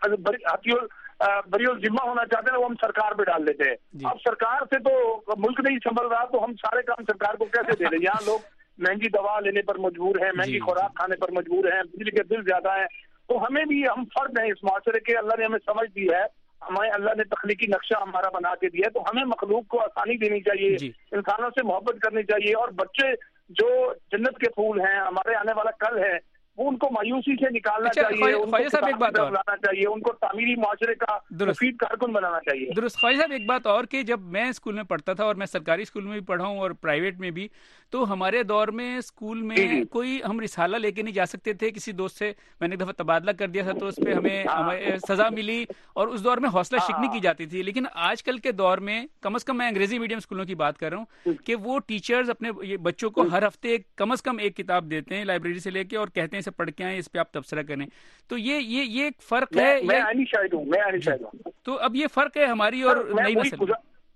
Speaker 3: بری ذمہ ہونا چاہتے ہیں وہ ہم سرکار پہ ڈال دیتے ہیں. اب سرکار سے تو ملک نہیں سنبھل رہا، تو ہم سارے کام سرکار کو کیسے دے دیں؟ یہاں لوگ مہنگی دوا لینے پر مجبور ہیں، مہنگی خوراک کھانے پر مجبور ہیں، بجلی کے بل زیادہ ہیں. تو ہمیں بھی، ہم فرد ہیں اس معاشرے کے، اللہ نے ہمیں سمجھ دی ہے، ہمیں اللہ نے تخلیقی نقشہ ہمارا بنا کے دیا ہے، تو ہمیں مخلوق کو آسانی دینی چاہیے، انسانوں سے محبت کرنی چاہیے. اور بچے جو جنت کے پھول ہیں، ہمارے آنے والا کل ہے، وہ ان کو مایوسی سے نکالنا چاہیے، ان کو کتاب کی طرف لانا چاہیے، ان کو تعمیری معاشرے کا مفید کارکن بنانا چاہیے.
Speaker 2: درست. خواجہ صاحب ایک بات اور کہ جب میں اسکول میں پڑھتا تھا، اور میں سرکاری اسکول میں بھی پڑھا ہوں اور پرائیویٹ میں بھی، تو ہمارے دور میں اسکول میں کوئی ہم رسالہ لے کے نہیں جا سکتے تھے. کسی دوست سے میں نے ایک دفعہ تبادلہ کر دیا تھا تو اس پہ ہمیں سزا ملی، اور اس دور میں حوصلہ شکنی کی جاتی تھی. لیکن آج کل کے دور میں، کم از کم میں انگریزی میڈیم اسکولوں کی بات کر رہا ہوں، کہ وہ ٹیچرز اپنے بچوں کو ہر ہفتے کم از کم ایک کتاب دیتے ہیں لائبریری سے لے کے، اور کہتے ہیں اسے پڑھ کے آئیں، اس پہ آپ تبصرہ کریں. تو یہ ایک فرق ہے.
Speaker 3: میں
Speaker 2: تو اب یہ فرق ہے ہماری اور نئی نسل.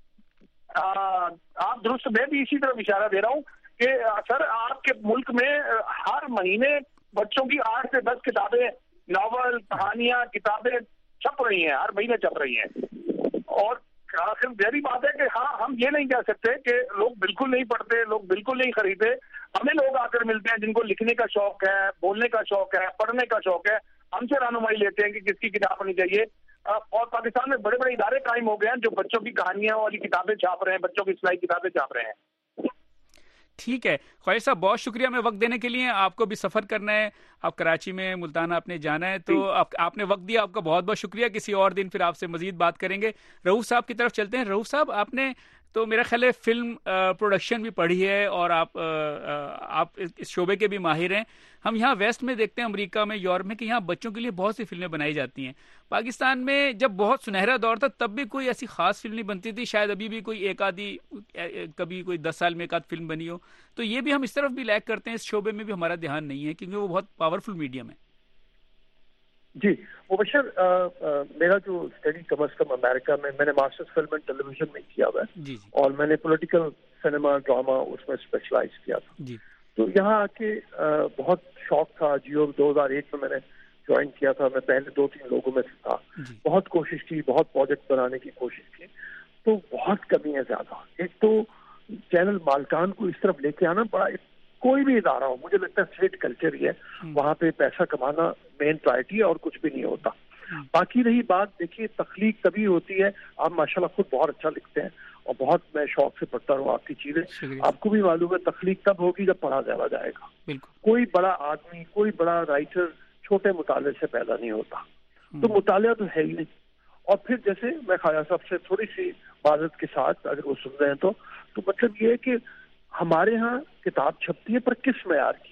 Speaker 3: آپ درست، میں بھی اسی طرف اشارہ دے رہا ہوں کہ سر آپ کے ملک میں ہر مہینے بچوں کی 8 سے 10 کتابیں، ناول، کہانیاں، کتابیں छप रही हैं, हर महीने छप रही हैं। और आखिर गहरी बात है कि हाँ, हम ये नहीं कह सकते कि लोग बिल्कुल नहीं पढ़ते, लोग बिल्कुल नहीं खरीदते। हमें लोग आकर मिलते हैं जिनको लिखने का शौक है, बोलने का शौक है, पढ़ने का शौक है, हमसे रहनुमाई लेते हैं कि किसकी किताब पढ़नी चाहिए। और पाकिस्तान में बड़े बड़े इदारे कायम हो गए हैं जो बच्चों की कहानियां वाली किताबें छाप रहे हैं, बच्चों की सिलाई किताबें छाप रहे हैं।
Speaker 2: ठीक है ख्वाहिश साहब, बहुत शुक्रिया हमें वक्त देने के लिए। आपको भी सफ़र करना है, आप कराची में मुल्तान आपने जाना है, तो आपने वक्त दिया, आपका बहुत बहुत शुक्रिया। किसी और दिन फिर आपसे मजीद बात करेंगे। रऊफ साहब की तरफ चलते हैं। रऊफ साहब, आपने तो मेरा ख्याल है फिल्म प्रोडक्शन भी पढ़ी है और आप इस शोबे के भी माहिर हैं। हम यहाँ वेस्ट में देखते हैं, अमेरिका में, यूरोप में, कि यहाँ बच्चों के लिए बहुत सी फिल्में बनाई जाती हैं। पाकिस्तान में जब बहुत सुनहरा दौर था तब भी कोई ऐसी खास फिल्म नहीं बनती थी, शायद अभी भी कोई एक आधी, कभी कोई 10 साल में एक आध फिल्म बनी हो। तो ये भी हम इस तरफ भी लैक करते हैं, इस शोबे में भी हमारा ध्यान नहीं है क्योंकि वो बहुत पावरफुल मीडियम है।
Speaker 4: जी मुबशर, मेरा जो स्टडी कम अज कम अमेरिका में, मैंने मास्टर्स फिल्म एंड टेलीविजन में किया हुआ है और मैंने पॉलिटिकल सिनेमा ड्रामा उसमें स्पेशलाइज किया था जी। तो यहाँ आके बहुत शौक था। जियो 2001 में मैंने ज्वाइन किया था, मैं पहले 2-3 लोगों में से था। बहुत कोशिश की, बहुत प्रोजेक्ट बनाने की कोशिश की, तो बहुत कमी है ज्यादा। एक तो चैनल मालकान को इस तरफ लेके आना बड़ा, कोई भी इदारा हो, मुझे लगता है स्ट्रेट कल्चर ही है, वहाँ पे पैसा कमाना मेन प्रायोरिटी है और कुछ भी नहीं होता। बाकी रही बात, देखिए तख्लीक तभी होती है, आप माशाल्लाह खुद बहुत अच्छा लिखते हैं और बहुत मैं शौक से पढ़ता हूँ आपकी चीजें, आपको भी मालूम है तख्लीक तब होगी जब पढ़ा जाएगा। कोई बड़ा आदमी, कोई बड़ा राइटर छोटे मुताले से पैदा नहीं होता, तो मुताला तो है ही नहीं। और फिर जैसे मैं ख्वाजा साहब से थोड़ी सी बाजत के साथ, अगर वो सुन रहे हैं तो मतलब ये है कि हमारे यहाँ किताब छपती है पर किस मयार की,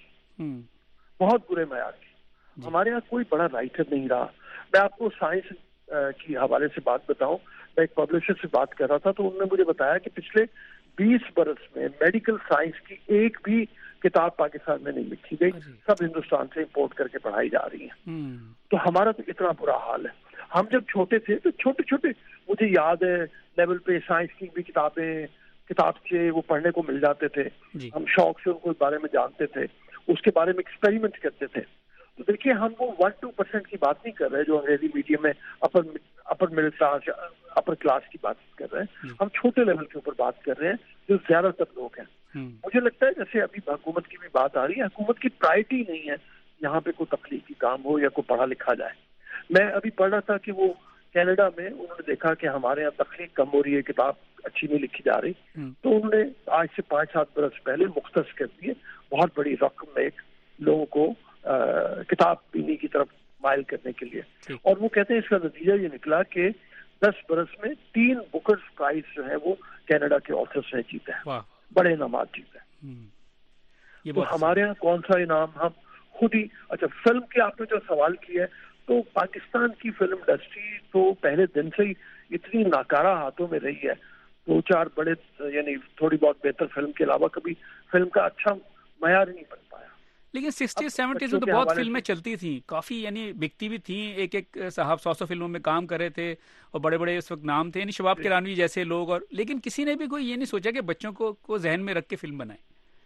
Speaker 4: बहुत बुरे मयार की। हमारे यहाँ कोई बड़ा राइटर नहीं रहा। मैं आपको साइंस की हवाले से बात बताऊं, मैं एक पब्लिशर से बात कर रहा था तो उन्होंने मुझे बताया कि पिछले 20 बरस में मेडिकल साइंस की एक भी किताब पाकिस्तान में नहीं लिखी गई, सब हिंदुस्तान से इंपोर्ट करके पढ़ाई जा रही है। तो हमारा तो इतना बुरा हाल है। हम जब छोटे थे तो छोटे छोटे, मुझे याद है लेवल पे साइंस की भी किताबचे वो पढ़ने को मिल जाते थे, हम शौक से उनको बारे में जानते थे, उसके बारे में एक्सपेरिमेंट करते थे। तो देखिए हम वो 1-2% की बात नहीं कर रहे जो अंग्रेजी मीडियम में upper middle class, upper class की बात कर रहे हैं, हम छोटे लेवल के ऊपर बात कर रहे हैं जो ज्यादातर लोग हैं। मुझे लगता है जैसे अभी हुकूमत की भी बात आ रही है, हुकूमत की प्रायोरिटी नहीं है यहाँ पे कोई तख्लीकी काम हो या कोई पढ़ा लिखा जाए। मैं अभी पढ़ रहा था कि वो कनाडा में उन्होंने देखा कि हमारे यहाँ तख्लीक कम हो रही है, किताब अच्छी नहीं लिखी जा रही, तो उन्होंने आज से 5-7 बरस पहले मुख्तस कर दिए, बहुत बड़ी रकम में लोगों को किताब पीने की तरफ माइल करने के लिए। और वो कहते हैं इसका नतीजा ये निकला कि 10 बरस में 3 बुकर्स प्राइज जो है वो कनाडा के ऑथर्स ने जीते हैं, बड़े इनामात जीते हैं। तो हमारे यहाँ कौन सा इनाम हम खुद ही। अच्छा, फिल्म के आपने जो सवाल किया है, तो पाकिस्तान की फिल्म इंडस्ट्री तो पहले दिन से ही इतनी नाकारा हाथों में रही है। 2-4 बड़े यानी थोड़ी बहुत बेहतर फिल्म के अलावा कभी फिल्म का अच्छा मयार नहीं बन पाया।
Speaker 2: लेकिन 60-70s में तो बहुत फिल्में चलती थी, काफी यानी बिकती भी थी। एक साहब 100 फिल्मों में काम कर रहे थे और बड़े बड़े उस वक्त नाम थे, यानी शबाब किरानवी जैसे लोग। और लेकिन किसी ने भी कोई ये नहीं सोचा कि बच्चों को जहन में रख के फिल्म बनाए।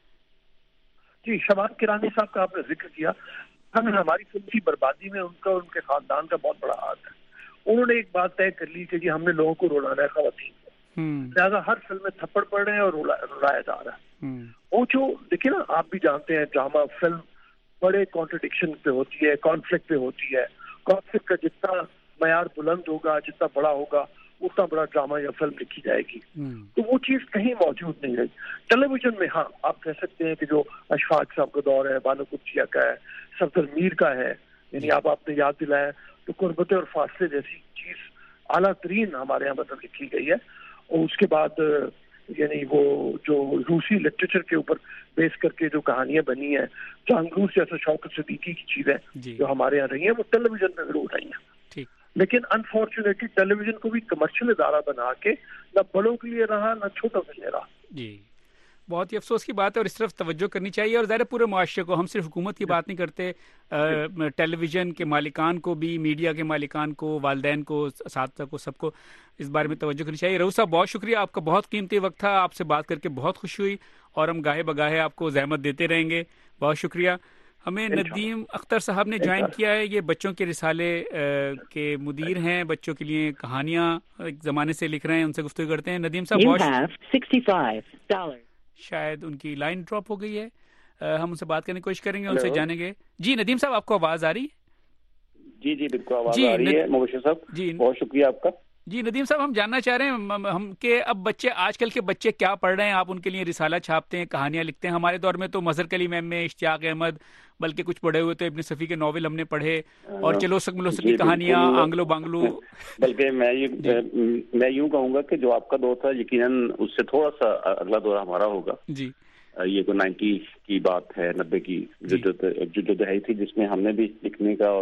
Speaker 4: जी, शबाब किरानी साहब का आपने जिक्र किया, हमारी फिल्म की बर्बादी में उनका और उनके खानदान का बहुत बड़ा हाथ है। उन्होंने एक बात तय कर ली कि जी हमने लोगों को रुलाना है, खवातीन को, लिहाजा हर फिल्म में थप्पड़ पड़ रहे हैं और रुलाया जा रहा है। वो जो देखिए ना, आप भी जानते हैं ड्रामा फिल्म बड़े कॉन्ट्रडिक्शन पे होती है, कॉन्फ्लिक्ट पे होती है। कॉन्फ्लिक्ट का जितना मयार बुलंद होगा, जितना बड़ा होगा, उतना बड़ा ड्रामा या फिल्म लिखी जाएगी। तो वो चीज कहीं मौजूद नहीं रही। टेलीविजन में हाँ आप कह सकते हैं कि जो अशफाक साहब का दौर है, बानो कुर्चिया का है, सफदर मीर का है, यानी आपने याद दिलाया, तो कुर्बते और फासले जैसी चीज आला तरीन हमारे यहाँ मतलब लिखी गई है। और उसके बाद यानी वो जो रूसी लिटरेचर के ऊपर बेस करके जो कहानियां बनी है, चांगरूस जैसे शौकत सिद्दीकी की चीजें जो हमारे यहाँ रही है, वो टेलीविजन में जरूर आई है। लेकिन अनफॉर्चुनेटली टेलीविजन को भी कमर्शियल इदारा बना के न बड़ों के लिए रहा न छोटों के लिए रहा।
Speaker 2: जी, बहुत ही अफसोस की बात है और इस तरफ तवज्जो करनी चाहिए। और ज़ाहिर पूरे मुआशरे को, हम सिर्फ हुकूमत की बात नहीं करते, टेलीविजन के मालिकान को भी, मीडिया के मालिकान को, वालिदैन को, साथ को, सबको इस बारे में तवज्जो करनी चाहिए। रऊफ साहब बहुत शुक्रिया, आपका बहुत कीमती वक्त था, आपसे बात करके बहुत खुशी हुई और हम गाहे बगाहे आपको जहमत देते रहेंगे। बहुत शुक्रिया। ہمیں ندیم اختر صاحب نے جوائن کیا ہے. یہ بچوں کے رسالے کے مدیر ہیں, بچوں کے لیے کہانیاں ایک زمانے سے لکھ رہے ہیں. ان سے گفتگو کرتے ہیں. ندیم صاحب $65. شاید ان کی لائن ڈراپ ہو گئی ہے. ہم ان سے بات کرنے کی کوشش کریں گے, ان سے جانیں گے. جی ندیم صاحب, آپ کو آواز آ رہی ہے؟
Speaker 5: جی بالکل آواز آ رہی ہے مبشر صاحب. جی بہت شکریہ آپ کا.
Speaker 2: جی ندیم صاحب, ہم جاننا چاہ رہے ہیں ہم کہ اب بچے, آج کل کے بچے کیا پڑھ رہے ہیں. آپ ان کے لیے رسالہ چھاپتے ہیں, کہانیاں لکھتے ہیں. ہمارے دور میں تو مظہر کلیم ایم اے, اشتیاق احمد, بلکہ کچھ پڑھے ہوئے تو ابن صفی کے ناول ہم نے پڑھے, اور چلو سک کی کہانیاں, آنگلو بانگلو.
Speaker 5: بلکہ میں یوں کہوں گا کہ جو آپ کا دور تھا یقیناً اس سے تھوڑا سا اگلا دور ہمارا ہوگا.
Speaker 2: جی
Speaker 5: یہ تو 90 کی بات ہے, 90 کی جو دہائی تھی جس میں ہم نے بھی لکھنے کا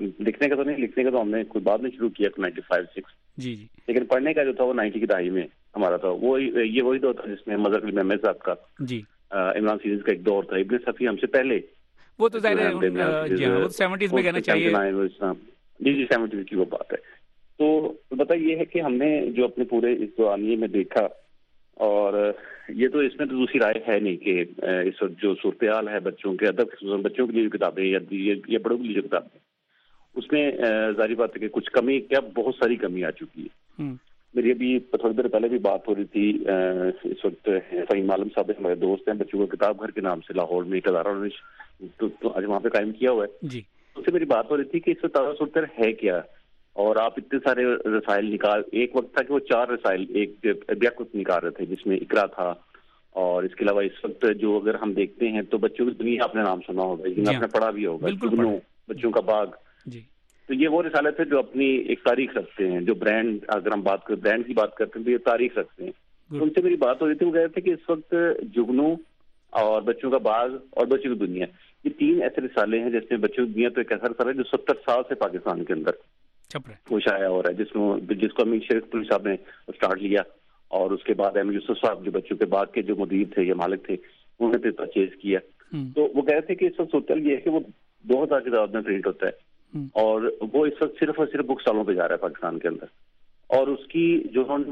Speaker 5: تو ہم نے کوئی بات نہیں شروع کیا 95-6.
Speaker 2: جی
Speaker 5: لیکن پڑھنے کا جو تھا وہ 90 کی دہائی میں ہمارا تھا. وہی دور تھا جس میں مظہر کلیم احمد صاحب کا, عمران سیریز کا ایک دور تھا. ابن صفی ہم سے پہلے,
Speaker 2: وہ تو ظاہر ہے 70s میں کہنا چاہیے.
Speaker 5: جی 70s کی وہ بات ہے. تو بتا یہ ہے کہ ہم نے جو اپنے پورے اس دورانیے میں دیکھا, اور یہ تو اس میں تو دوسری رائے ہے نہیں کہ اس وقت جو صورتحال ہے بچوں کے ادب, بچوں کے لیے جو کتابیں یا بڑوں کے لیے جو کتابیں, اس میں ظاہری بات ہے کہ کچھ کمی, کیا بہت ساری کمی آ چکی ہے. میری ابھی تھوڑی دیر پہلے بھی بات ہو رہی تھی. اس وقت فہیم عالم صاحب ہمارے دوست ہیں, بچوں کا کتاب گھر کے نام سے لاہور میں ایک ادارہ تو آج وہاں پہ قائم کیا ہوا ہے. اس سے میری بات ہو رہی تھی کہ اس سے تازہ صورتحال ہے کیا, اور آپ اتنے سارے رسائل نکال, ایک وقت تھا کہ وہ 4 رسائل ایک بیاکت نکال رہے تھے جس میں اقرا تھا, اور اس کے علاوہ اس وقت جو اگر ہم دیکھتے ہیں تو بچوں کی دنیا آپ نے نام سنا ہوگا, لیکن آپ نے پڑھا بھی ہوگا, بچوں کا باغ. تو یہ وہ رسالے تھے جو اپنی ایک تاریخ رکھتے ہیں, جو برانڈ, اگر ہم برانڈ کی بات کرتے ہیں تو یہ تاریخ رکھتے ہیں. تو ان سے میری بات ہو رہی تھی, وہ کہہ رہے تھے کہ اس وقت جگنو اور بچوں کا باغ اور بچوں کی دنیا, یہ 3 ایسے رسالے ہیں جس میں بچوں کی دنیا تو ایک ایسا رسالہ ہے جو 70 سال سے پاکستان کے اندر وہ شائع ہو رہا ہے, جس کو امیر شریف پوری صاحب نے اسٹارٹ لیا, اور اس کے بعد احمد یوسف صاحب جو بچوں کے باغ کے جو مدیر تھے یا مالک تھے, انہوں نے پھر پرچیز کیا. تو وہ کہہ رہے تھے کہ اس وقت صورتحال یہ ہے کہ وہ 2000 کی تعداد میں پرنٹ ہوتا ہے, اور وہ اس وقت صرف اور صرف بک سالوں پہ جا رہا ہے پاکستان کے اندر. اور اس کی جو انہوں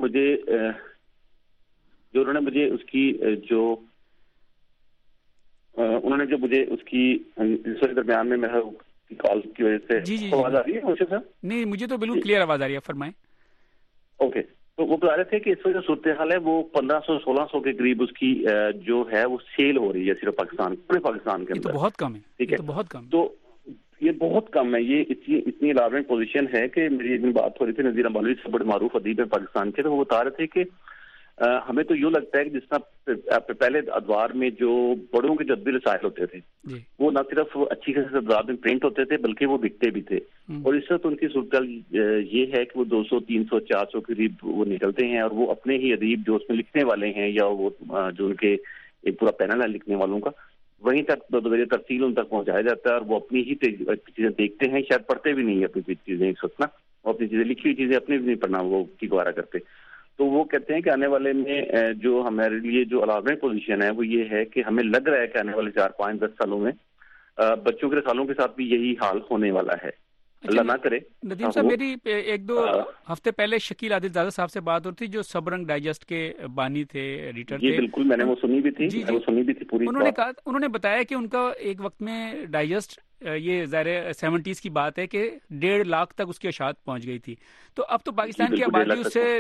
Speaker 5: نے مجھے اس کی درمیان میں میرا کال کی وجہ سے آواز آ رہی ہے مجھے سر؟
Speaker 2: نہیں, مجھے تو بالکل کلیئر آواز آ رہی ہے, فرمائیں.
Speaker 5: اوکے. تو وہ بتا رہے تھے کہ اس وقت جو صورتحال ہے وہ 1500-1600 کے قریب اس کی جو ہے وہ سیل ہو رہی ہے صرف پاکستان, پورے پاکستان کے اندر.
Speaker 2: یہ تو بہت کم ہے.
Speaker 5: ٹھیک ہے, بہت کم. تو یہ بہت کم ہے, یہ اتنی الارمنگ پوزیشن ہے کہ میری ایک بات ہو رہی تھی نذیر مولوی سے, بڑے معروف ادیب ہیں پاکستان کے, تو وہ بتا رہے تھے کہ ہمیں تو یوں لگتا ہے کہ جس طرح پہلے ادوار میں جو بڑوں کے جدبی رسائل ہوتے تھے وہ نہ صرف اچھی خاصی ادوار میں پرنٹ ہوتے تھے بلکہ وہ بکتے بھی تھے, اور اس وقت ان کی صورتحال یہ ہے کہ وہ 200-300-400 کے قریب وہ نکلتے ہیں, اور وہ اپنے ہی ادیب جو اس میں لکھنے والے ہیں یا وہ جو ان کے ایک پورا پینل ہے لکھنے والوں کا, وہیں تک بغیر تفصیل ان تک پہنچایا جاتا ہے, اور وہ اپنی ہی چیزیں دیکھتے ہیں, شاید پڑھتے بھی نہیں اپنی چیزیں اس وقت نا, وہ اپنی چیزیں لکھی ہوئی چیزیں اپنی بھی نہیں پڑھنا وہ کی گوارا کرتے. تو وہ کہتے ہیں کہ آنے والے میں جو ہمارے لیے جو الارمنگ پوزیشن ہے وہ یہ ہے کہ ہمیں لگ رہا ہے کہ آنے والے 4-5-10 سالوں میں بچوں کے رسالوں کے ساتھ بھی یہی حال ہونے والا ہے, اللہ نہ کرے.
Speaker 2: ندیم صاحب, میری 1-2 ہفتے پہلے شکیل عادل زادہ صاحب سے بات ہوتی جو سب رنگ ڈائجسٹ کے بانی تھے, ایڈیٹر تھے.
Speaker 5: جی بالکل, میں نے وہ سنی بھی تھی پوری.
Speaker 2: انہوں نے بتایا کہ ان کا ایک وقت میں ڈائجسٹ, یہ ظاہر 70s کی بات ہے, کہ 1.5 لاکھ تک اس کی اشاعت پہنچ گئی تھی. تو اب تو پاکستان کی آبادی اس سے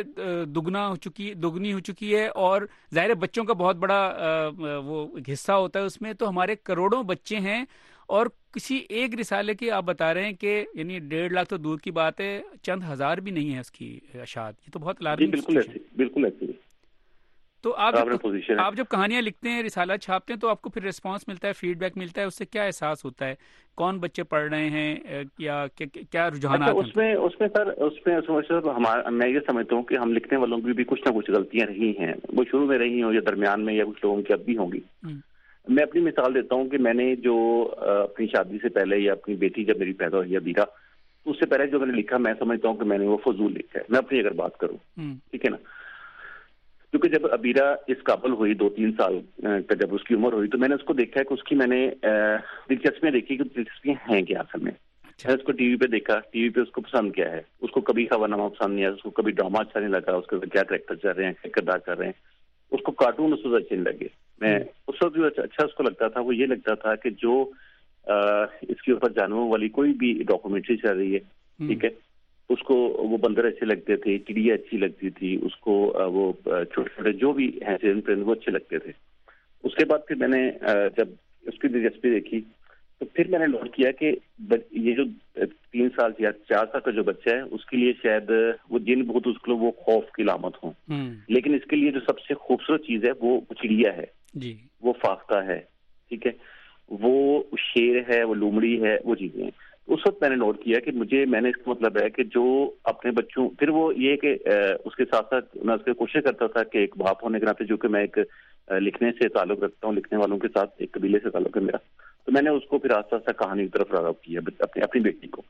Speaker 2: دگنی ہو چکی ہے, اور ظاہر بچوں کا بہت بڑا وہ حصہ ہوتا ہے اس میں, تو ہمارے کروڑوں بچے ہیں, اور کسی ایک رسالے کی آپ بتا رہے ہیں کہ یعنی 1.5 لاکھ تو دور کی بات ہے, چند ہزار بھی نہیں ہے اس کی اشاعت. یہ تو بہت الارمنگ ہے.
Speaker 5: بالکل ایسی.
Speaker 2: تو آپ جب کہانیاں لکھتے ہیں, رسالہ چھاپتے ہیں, تو آپ کو پھر ریسپانس ملتا ہے, فیڈ بیک ملتا ہے, اس سے کیا احساس ہوتا ہے, کون بچے پڑھ رہے ہیں, کیا رجحانات ہیں؟
Speaker 5: اس میں میں یہ سمجھتا ہوں کہ ہم لکھنے والوں کی بھی کچھ نہ کچھ غلطیاں رہی ہیں, وہ شروع میں رہی ہوں یا درمیان میں, یا کچھ لوگوں کی اب بھی ہوں گی. میں اپنی مثال دیتا ہوں کہ میں نے جو اپنی شادی سے پہلے یا اپنی بیٹی جب میری پیدا ہوئی ابیرا, تو اس سے پہلے جو میں نے لکھا, میں سمجھتا ہوں کہ میں نے وہ فضول لکھا ہے, میں اپنی اگر بات کروں, ٹھیک ہے نا. کیونکہ جب ابیرا اس قابل ہوئی 2-3 سال کا جب اس کی عمر ہوئی, تو میں نے اس کو دیکھا ہے کہ اس کی میں نے دلچسپیاں دیکھی کہ دلچسپیاں ہیں کیا اصل میں. میں نے اس کو ٹی وی پہ دیکھا, ٹی وی پہ اس کو پسند کیا ہے, اس کو کبھی خبرنامہ پسند نہیں آیا, اس کو کبھی ڈرامہ اچھا نہیں لگا, اس کے کیا کریکٹر چل رہے ہیں, کیا کردار کر رہے ہیں, اس کو کارٹون اس وقت اچھے نہیں لگے. میں اس وقت جو اچھا اس کو لگتا تھا وہ یہ لگتا تھا کہ جو اس کے اوپر جانوروں والی کوئی بھی ڈاکومنٹری چل رہی ہے، ٹھیک ہے، اس کو وہ بندر اچھے لگتے تھے، چڑیا اچھی لگتی تھی اس کو، وہ چھوٹے چھوٹے جو بھی ہیں پرند وہ اچھے لگتے تھے. اس کے بعد پھر میں نے جب اس کی دلچسپی دیکھی تو پھر میں نے نوٹ کیا کہ یہ جو 3 سال یا 4 سال کا جو بچہ ہے اس کے لیے شاید وہ جن بہت اس کو وہ خوف کی علامت ہوں، لیکن اس کے لیے جو سب سے خوبصورت چیز ہے وہ چڑیا ہے، وہ فاختہ ہے، ٹھیک ہے، وہ شیر ہے، وہ لومڑی ہے، وہ چیزیں ہیں. اس وقت میں نے نوٹ کیا کہ میں نے اس کا مطلب ہے کہ جو اپنے بچوں، پھر وہ یہ کہ اس کے ساتھ ساتھ میں اس کی کوشش کرتا تھا کہ ایک باپ ہونے کے ناطے، جو کہ میں ایک لکھنے سے تعلق رکھتا ہوں، لکھنے والوں کے ساتھ ایک قبیلے سے تعلق ہے میرا، تو میں نے اس کو پھر آہستہ آہستہ کہانی کی طرف راغب کیا اپنی بیٹی کو.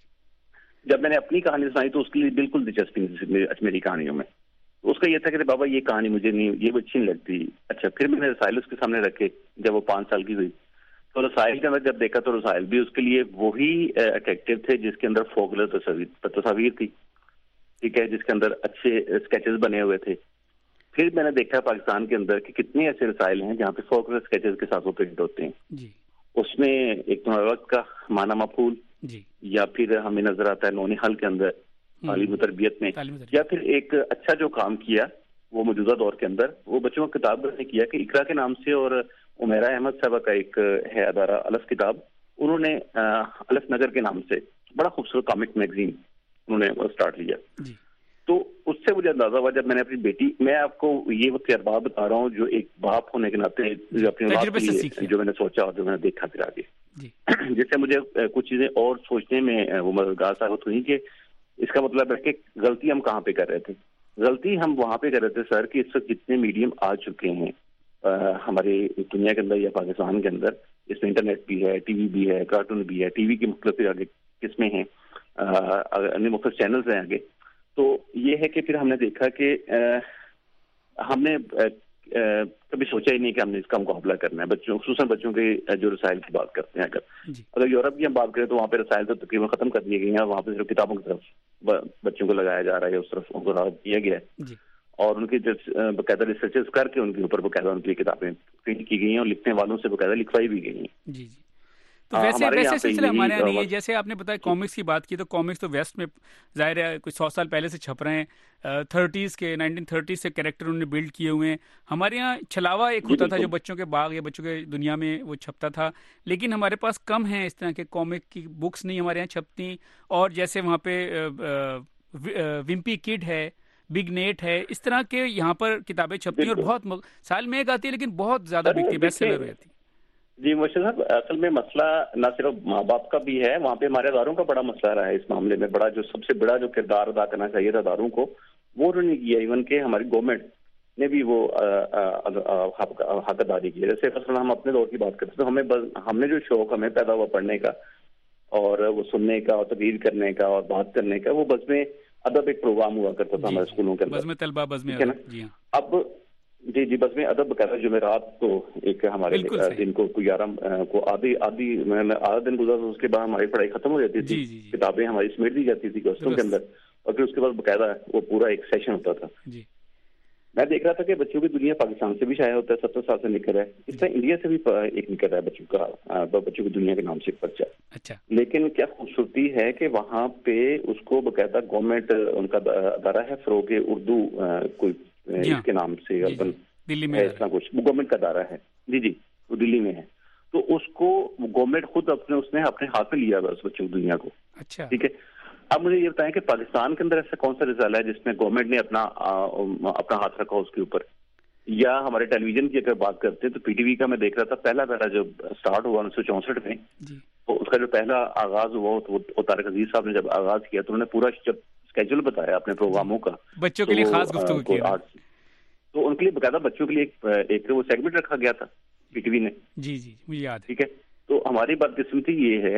Speaker 5: جب میں نے اپنی کہانی سنائی تو اس کے لیے بالکل دلچسپی نہیں میری کہانیوں میں. اس کا یہ تھا کہ بابا یہ کہانی مجھے نہیں، یہ اچھی نہیں لگتی. اچھا، پھر میں نے رسائل اس کے سامنے رکھے جب وہ 5 سال کی ہوئی تو رسائل کے اندر جب دیکھا تو رسائل بھی اس کے لیے وہی اٹریکٹیو تھے جس کے اندر فوکلر تصاویر تھی، ٹھیک ہے، جس کے اندر اچھے اسکیچز بنے ہوئے تھے. پھر میں نے دیکھا پاکستان کے اندر کہ کتنے ایسے رسائل ہیں جہاں پہ فوکلر اسکیچز کے ساتھ وہ پرنٹ ہوتے ہیں. اس میں ایک وقت کا مانا مفعول، یا پھر ہمیں نظر آتا ہے نونی حال کے اندر تعلیم و تربیت میں، یا پھر ایک اچھا جو کام کیا وہ موجودہ دور کے اندر وہ بچوں کا کتاب نے کیا کہ اقرا کے نام سے، اور عمیرہ احمد صاحبہ کا ایک ہے ادارہ الف کتاب، انہوں نے الف نگر کے نام سے بڑا خوبصورت کامک میگزین انہوں نے اسٹارٹ لیا. تو اس سے مجھے اندازہ ہوا جب میں نے اپنی بیٹی، میں آپ کو یہ وقت بات بتا رہا ہوں جو ایک باپ ہونے کے ناطے جو اپنی اولاد کے لیے جو میں نے سوچا اور جو میں نے دیکھا پھر آگے، جس سے مجھے کچھ چیزیں اور سوچنے میں وہ مددگار ثابت ہوئی کہ اس کا مطلب ہے کہ غلطی ہم کہاں پہ کر رہے تھے. غلطی ہم وہاں پہ کر رہے تھے سر کہ اس وقت جتنے میڈیم آ چکے ہیں ہماری دنیا کے اندر یا پاکستان کے اندر، اس میں انٹرنیٹ بھی ہے، ٹی وی بھی ہے، کارٹون بھی ہے، ٹی وی کی مختلف آگے قسمیں ہیں، مختلف چینلز ہیں آگے. تو یہ ہے کہ پھر ہم نے دیکھا کہ ہم نے کبھی سوچا ہی نہیں کہ ہم نے اس کا مقابلہ کرنا ہے. بچوں، خصوصاً بچوں کے جو رسائل کی بات کرتے ہیں، اگر یورپ کی ہم بات کریں تو وہاں پہ رسائل تو تقریباً ختم کر دیے گئے ہیں، وہاں پہ صرف کتابوں کی طرف بچوں کو لگایا جا رہا ہے، اس طرف ان کو راغب کیا گیا ہے، اور ان کی باقاعدہ ریسرچز کر کے ان کے اوپر باقاعدہ ان کی کتابیں پرنٹ کی گئی ہیں اور لکھنے والوں سے باقاعدہ لکھوائی بھی گئی ہیں.
Speaker 2: تو ویسے سلسلہ ہمارے یہاں نہیں ہے. جیسے آپ نے بتایا کامکس کی بات کی، تو کامکس تو ویسٹ میں ظاہر ہے کچھ 100 سال پہلے سے چھپ رہے ہیں، 1930 سے کریکٹر انہوں نے بلڈ کیے ہوئے ہیں. ہمارے یہاں چھلاوا ایک ہوتا تھا جو بچوں کے باغ یا بچوں کے دنیا میں وہ چھپتا تھا، لیکن ہمارے پاس کم ہیں اس طرح کے کامک کی بکس نہیں ہمارے یہاں چھپتی. اور جیسے وہاں پہ ومپی کڈ ہے، بگ نیٹ ہے، اس طرح کے یہاں پر کتابیں چھپتی ہیں اور بہت سال میں ایک آتی ہے لیکن بہت زیادہ بکتی ہے، بیسٹ سیلر ہو جاتی ہے.
Speaker 5: جی مرشد صاحب، اصل میں مسئلہ نہ صرف ماں باپ کا بھی ہے، وہاں پہ ہمارے اداروں کا بڑا مسئلہ رہا ہے اس معاملے میں. بڑا جو سب سے بڑا جو کردار ادا کرنا چاہیے تھا اداروں کو وہ انہوں نے کیا. ایون کہ ہماری گورنمنٹ نے بھی وہ حق اداری کی. جیسے مثلا ہم اپنے دور کی بات کرتے تو ہم نے جو شوق ہمیں پیدا ہوا پڑھنے کا اور وہ سننے کا اور تقریر کرنے کا اور بات کرنے کا، وہ بزم ادب ایک پروگرام ہوا کرتا تھا ہمارے اسکولوں کے اندر،
Speaker 2: بزم طلبہ، بزم ادب.
Speaker 5: اب جی بس میں ادب بقاعدہ جمعرات کو ایک ہمارے دن کو 11 کو آدھا دن گزرا، اس کے بعد ہماری پڑھائی ختم ہو جاتی تھی، کتابیں ہماری سمیٹ دی جاتی تھی گوشتوں کے اندر، اور پھر اس کے بعد باقاعدہ وہ پورا ایک سیشن ہوتا تھا. میں دیکھ رہا تھا کہ بچوں کی دنیا پاکستان سے بھی شائع ہوتا ہے، 70 سال سے نکل رہا ہے، اس طرح انڈیا سے بھی ایک نکل رہا ہے بچوں کی دنیا کے نام سے ایک پرچہ. لیکن کیا خوبصورتی ہے کہ وہاں پہ اس کو باقاعدہ گورنمنٹ ان کا ادارہ ہے فروغ اردو کوئی اس کے نام سے
Speaker 2: دلی میں
Speaker 5: اتنا کچھ گورنمنٹ کا ادارہ ہے. جی وہ دلی میں ہے. تو اس کو گورنمنٹ خود اس نے اپنے ہاتھ میں لیا ہوا اس بچوں کی دنیا کو.
Speaker 2: اچھا
Speaker 5: ٹھیک ہے. اب مجھے یہ بتائیں کہ پاکستان کے اندر ایسا کون سا رسالہ ہے جس میں گورنمنٹ نے اپنا ہاتھ رکھا اس کے اوپر؟ یا ہمارے ٹیلی ویژن کی اگر بات کرتے ہیں تو پی ٹی وی کا میں دیکھ رہا تھا پہلا جب اسٹارٹ ہوا 1964 میں، تو اس کا جو پہلا آغاز ہوا وہ طارق عزیز صاحب نے جب آغاز کیا تو انہوں نے پورا جب اسکیجول بتایا اپنے پروگراموں کا،
Speaker 2: بچوں کے لیے خاص گفتگو کی،
Speaker 5: تو ان کے لیے باقاعدہ بچوں کے لیے ایک وہ سیگمنٹ رکھا گیا تھا پی ٹی وی نے.
Speaker 2: جی مجھے یاد ہے.
Speaker 5: ٹھیک ہے. تو ہماری بدقسمتی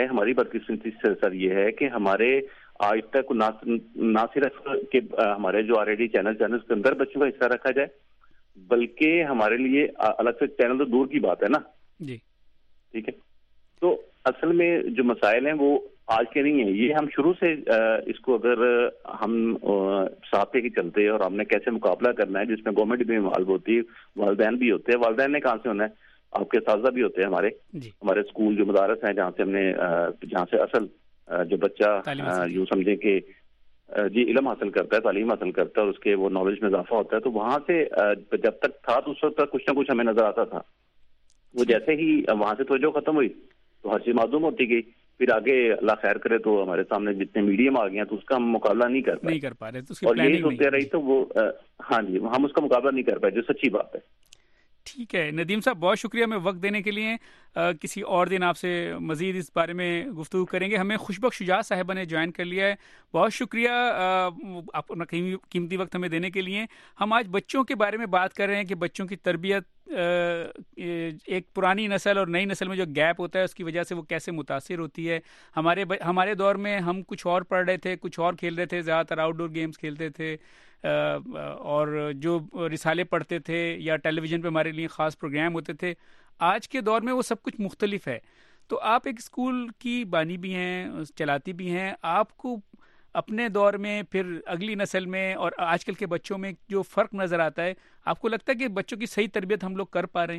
Speaker 5: سر یہ ہے کہ ہمارے آج تک نہ صرف کہ ہمارے جو آلریڈی چینل کے اندر بچوں کا حصہ رکھا جائے، بلکہ ہمارے لیے الگ سے چینل تو دور کی بات ہے نا.
Speaker 2: جی
Speaker 5: ٹھیک ہے. تو اصل میں جو مسائل ہیں وہ آج کے نہیں ہیں، یہ ہم شروع سے اس کو اگر ہم ساتھ ہی چلتے ہیں اور ہم نے کیسے مقابلہ کرنا ہے جس میں گورنمنٹ بھی انوالو ہوتی ہے، والدین بھی ہوتے ہیں. والدین نے کہاں سے ہونا ہے؟ آپ کے اساتذہ بھی ہوتے ہیں ہمارے اسکول جو مدارس ہیں جہاں سے اصل جو بچہ یوں سمجھیں کہ علم حاصل کرتا ہے، تعلیم حاصل کرتا ہے اور اس کے وہ نالج میں اضافہ ہوتا ہے، تو وہاں سے جب تک تھا تو اس وقت تک کچھ نہ کچھ ہمیں نظر آتا تھا. وہ جیسے ہی وہاں سے توجہ ختم ہوئی تو ہر چیز معدوم ہوتی گئی. پھر آگے اللہ خیر کرے تو ہمارے سامنے جتنے میڈیم آ گئے ہیں تو اس کا ہم مقابلہ نہیں کر پا رہے اور یہی سوچتے رہی تو وہ ہاں جی ہم اس کا مقابلہ نہیں کر پائے، جو سچی بات ہے.
Speaker 2: ٹھیک ہے ندیم صاحب، بہت شکریہ ہمیں وقت دینے کے لیے. کسی اور دن آپ سے مزید اس بارے میں گفتگو کریں گے. ہمیں خوشبخش شجاع صاحبہ نے جوائن کر لیا ہے. بہت شکریہ آپ اپنا قیمتی وقت ہمیں دینے کے لیے. ہم آج بچوں کے بارے میں بات کر رہے ہیں کہ بچوں کی تربیت ایک پرانی نسل اور نئی نسل میں جو گیپ ہوتا ہے اس کی وجہ سے وہ کیسے متاثر ہوتی ہے. ہمارے دور میں ہم کچھ اور پڑھ رہے تھے، کچھ اور کھیل رہے تھے، زیادہ تر آؤٹ ڈور گیمز کھیلتے تھے، اور جو رسالے پڑھتے تھے یا ٹیلی ویژن پہ ہمارے لیے خاص پروگرام ہوتے تھے. آج کے دور میں وہ سب کچھ مختلف ہے. تو آپ ایک اسکول کی بانی بھی ہیں، چلاتی بھی ہیں. آپ کو اپنے دور میں، پھر اگلی نسل میں اور آج کل کے بچوں میں جو فرق نظر آتا ہے، آپ کو لگتا ہے کہ بچوں کی صحیح تربیت ہم لوگ کر پا رہے ہیں؟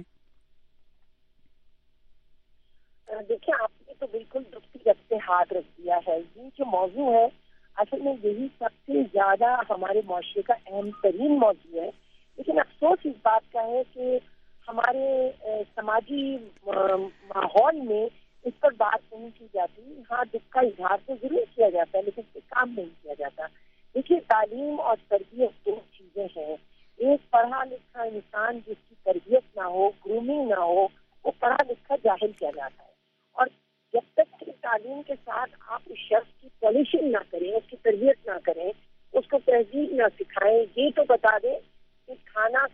Speaker 6: دیکھیں، آپ نے تو بالکل درستی رکھتے ہاتھ رکھ دیا ہے. یہ جو موضوع ہے اصل میں یہی سب سے زیادہ ہمارے معاشرے کا اہم ترین موضوع ہے. لیکن افسوس اس بات کا ہے کہ ہمارے سماجی ماحول میں اس پر بات نہیں کی جاتی. ہاں، دکھ کا اظہار تو ضرور کیا جاتا ہے لیکن اس پہ کام نہیں کیا جاتا. دیکھیے، تعلیم اور تربیت دو چیزیں ہیں. ایک پڑھا لکھا انسان جس کی تربیت نہ ہو، گرومنگ نہ ہو، وہ پڑھا لکھا جاہل کہلاتا ہے. اور جب تک کہ تعلیم کے ساتھ آپ اس شخص کی پالیشنگ نہ کریں، اس کی تربیت نہ کریں، اس کو تہذیب نہ سکھائیں، یہ تو بتا دیں کہ کھانا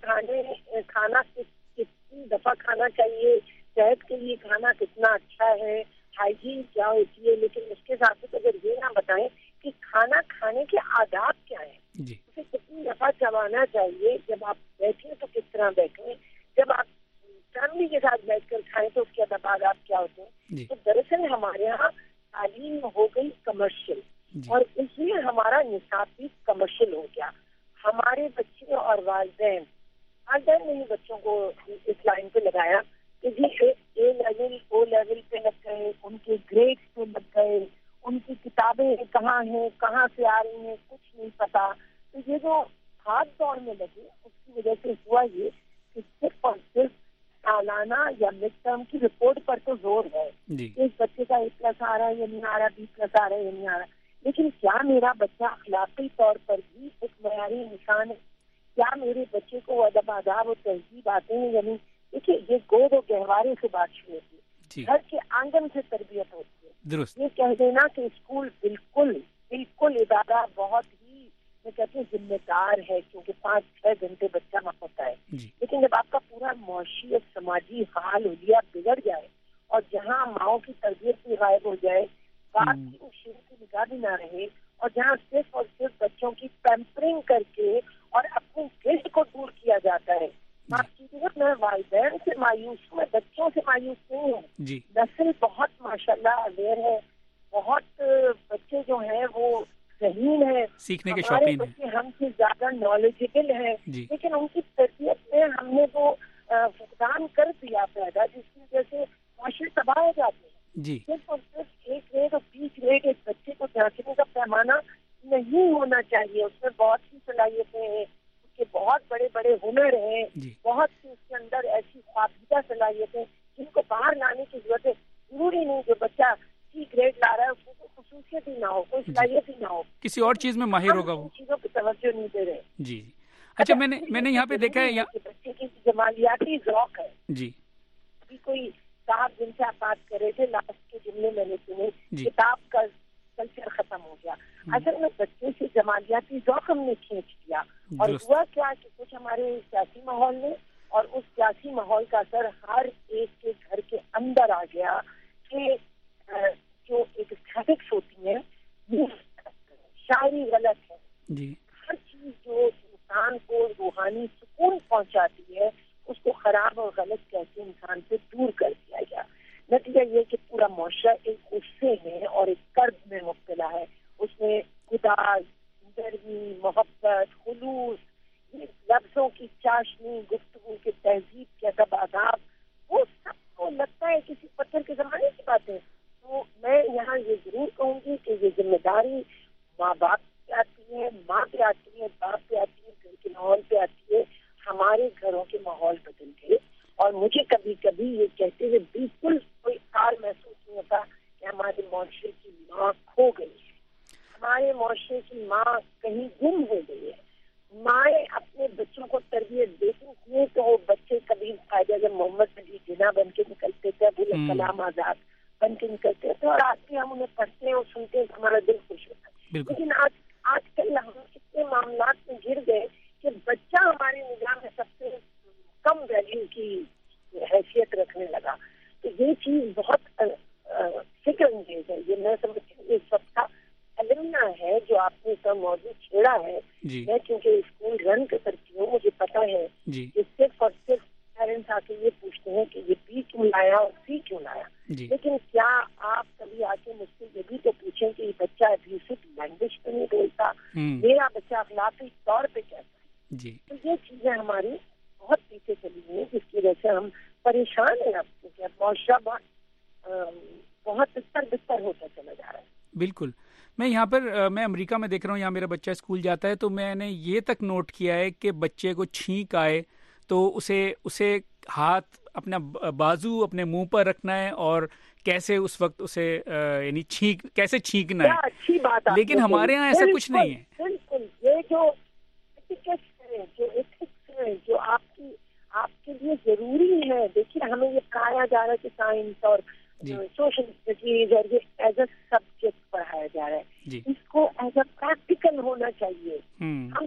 Speaker 6: کتنی دفعہ کھانا چاہیے، صحت کے لیے کھانا کتنا اچھا ہے، ہائیجین کیا ہوتی ہے، لیکن اس کے ساتھ ساتھ اگر یہ نہ بتائیں کہ کھانا کھانے کے آداب کیا ہیں، اسے کتنی دفعہ چبانا چاہیے، جب آپ بیٹھیں تو کس طرح بیٹھیں، جب آپ فیملی کے ساتھ بیٹھ کر کھائیں تو اس کے آداب کیا ہوتے ہیں. تو دراصل ہمارے یہاں تعلیم ہو گئی کمرشل، اور اس لیے ہمارا نصاب بھی کمرشل ہو گیا. ہمارے بچے اور والدین نے ہی بچوں کو اس لائن پہ لگایا کہ جی اے لیول او لیول پہ لگ گئے، ان کے گریڈ پہ لگ گئے، ان کی کتابیں کہاں ہیں، کہاں سے آ رہی ہیں، کچھ نہیں پتا. تو یہ جو ہاتھ دوڑ میں لگے اس کی وجہ سے ہوا یہ کہ صرف اور صرف سالانہ یا مڈ ٹرم کی رپورٹ پر تو زور ہے. اس بچے کا A+ آ رہا ہے یا نہیں آ رہا، B+ آ رہا ہے یا نہیں آ رہا، لیکن کیا میرا بچہ اخلاقی طور پر بھی ایک معیاری انسان ہے؟ کیا میرے بچے کو ادب آداب اور تہذیب آتے ہیں یا نہیں؟ دیکھیے، یہ گود و گہوارے سے بات شروع ہوتی ہے، گھر کے آنگن سے تربیت ہوتی ہے. یہ کہہ دینا کہ اسکول بالکل ادارہ بہت ہی میں کہتی ہوں ذمہ دار ہے، کیونکہ 5-6 گھنٹے بچہ وہاں ہوتا ہے. لیکن جب آپ کا پورا معاشی اور سماجی حال حلیہ بگڑ جائے اور جہاں ماؤں کی تربیت بھی غائب ہو جائے، بات کی شروع کی نگاہ بھی نہ رہے، اور جہاں صرف اور صرف بچوں کی پیمپرنگ کر کے اور اپنی گلٹ کو دور کیا جاتا ہے. آپ کیجیے، میں والدین سے مایوس ہوں، میں بچوں سے مایوس نہیں ہوں. نسل بہت ماشاءاللہ اویئر ہے، بہت بچے جو ہیں وہ ذہین ہے،
Speaker 2: سیکھنے کے شوقین ہیں،
Speaker 6: بچے ہم سے زیادہ نالجبل ہیں، لیکن ان کی تربیت میں ہم نے وہ فقدان کر دیا پیدا، جس کی وجہ سے معاشرے تباہ ہو جاتے ہیں. صرف اور صرف A گریڈ اور B گریڈ ایک بچے کو جانچنے کا پیمانہ نہیں ہونا چاہیے. اس میں بہت سی صلاحیتیں ہیں، اس کے بہت بڑے بڑے ہنر ہیں، بہت سی اس کے اندر ایسی خوابیدہ صلاحیتیں جن کو باہر لانے کی ضرورت ہے. ضروری نہیں جو بچہ C گریڈ لا رہا ہے اس کو کوئی خصوصیت ہی نہ ہو، کوئی صلاحیت ہی نہ ہو،
Speaker 2: کسی اور چیز میں ماہر ہوگا. وہ
Speaker 6: چیزوں پہ توجہ نہیں دے رہے.
Speaker 2: اچھا، میں نے یہاں پہ دیکھا ہے
Speaker 6: بچے کی جمالیاتی ذوق ہے. ابھی کوئی صاحب جن سے آپ بات کر رہے تھے، لاسٹ کے جملے میں نے سنے، کتاب کا کلچر ختم ہو گیا. اصل میں بچے سے جمالیاتی ذوق ہم نے کھینچ دیا، اور ہوا کیا کہ کچھ ہمارے سیاسی ماحول میں اور اس سیاسی ماحول کا اثر ہر ایک کے گھر کے اندر آ گیا کہ جو ایک اسٹیٹکس ہوتی ہیں وہ شاعری غلط ہے. ہر چیز جو انسان کو روحانی سکون پہنچاتی ہے اس کو خراب اور غلط کہہ کے انسان سے دور کر دیا گیا. نتیجہ یہ کہ پورا معاشرہ ایک غصے میں اور ایک قرض میں مبتلا ہے. اس میں گداز، گرمی، محبت، خلوص، لفظوں کی چاشنی، گفتگو کے تہذیب کے ادب آداب، وہ لگتا ہے کسی پتھر کے زمانے کی بات ہے. تو میں یہاں یہ ضرور کہوں گی کہ یہ ذمہ داری ماں باپ پہ آتی ہے, ماں پہ آتی ہے, باپ پہ آتی ہے, گھر کے ماحول پہ آتی ہے. ہمارے گھروں کے ماحول بدل گئے, اور مجھے کبھی کبھی یہ کہتے ہوئے بالکل کوئی کار محسوس نہیں ہوتا کہ ہمارے معاشرے کی ماں کھو گئی ہے, ہمارے معاشرے کی ماں کہیں گم ہو گئی ہے. مائیں اپنے بچوں کو تربیت دیتی ہیں تو وہ بچے کبھی جب محمد علی جناح بن کے نکلتے تھے, ابو الکلام آزاد بن کے نکلتے تھے, اور آج بھی ہم انہیں پڑھتے ہیں اور سنتے ہیں, ہمارا دل خوش ہوتا ہے. لیکن آج کل ہم اتنے معاملات میں گر گئے کہ بچہ ہماری نگاہ میں سب سے کم ویلیو کی حیثیت رکھنے لگا. تو یہ چیز بہت فکر انگیز ہے. یہ میں سمجھتی ہوں یہ سب کا المیہ ہے جو آپ نے سب موضوع چھیڑا ہے. میں کیونکہ اسکول رن کرتی ہوں, مجھے پتا ہے کہ صرف اور صرف پیرنٹس آ کے یہ پوچھتے ہیں کہ یہ بی کیوں لایا اور سی کیوں لایا. لیکن کیا آپ کبھی آ کے مجھ سے یہ بھی تو پوچھیں کہ یہ بچہ ابیوسو لینگویج تو نہیں بولتا, میرا بچہ اخلاقی طور پہ کیسا ہے. تو یہ چیزیں ہماری بہت پیچھے چلی گئی ہیں, جس کی وجہ سے ہم پریشان ہیں. اب کیونکہ معاشرہ بہت بستر ہوتا چلا جا رہا ہے.
Speaker 2: بالکل. میں یہاں پر میں امریکہ میں دیکھ رہا ہوں, یہاں میرا بچہ اسکول جاتا ہے تو میں نے یہ تک نوٹ کیا ہے کہ بچے کو چھینک آئے تو اسے ہاتھ اپنا بازو اپنے منہ پر رکھنا ہے اور کیسے اس وقت اسے یعنی کیسے چھینکنا ہے.
Speaker 6: اچھی بات.
Speaker 2: لیکن ہمارے یہاں ایسا کچھ نہیں ہے.
Speaker 6: بالکل. یہ جو جو آپ کے لیے ضروری ہے, دیکھیے ہمیں یہ کہا جا رہا ہے کہ سائنس اور سوشل اسٹڈیز اور یہ ایز اے سبجیکٹ پڑھایا جا رہا ہے. اس کو ایز اے پریکٹیکل ہونا چاہیے. ہم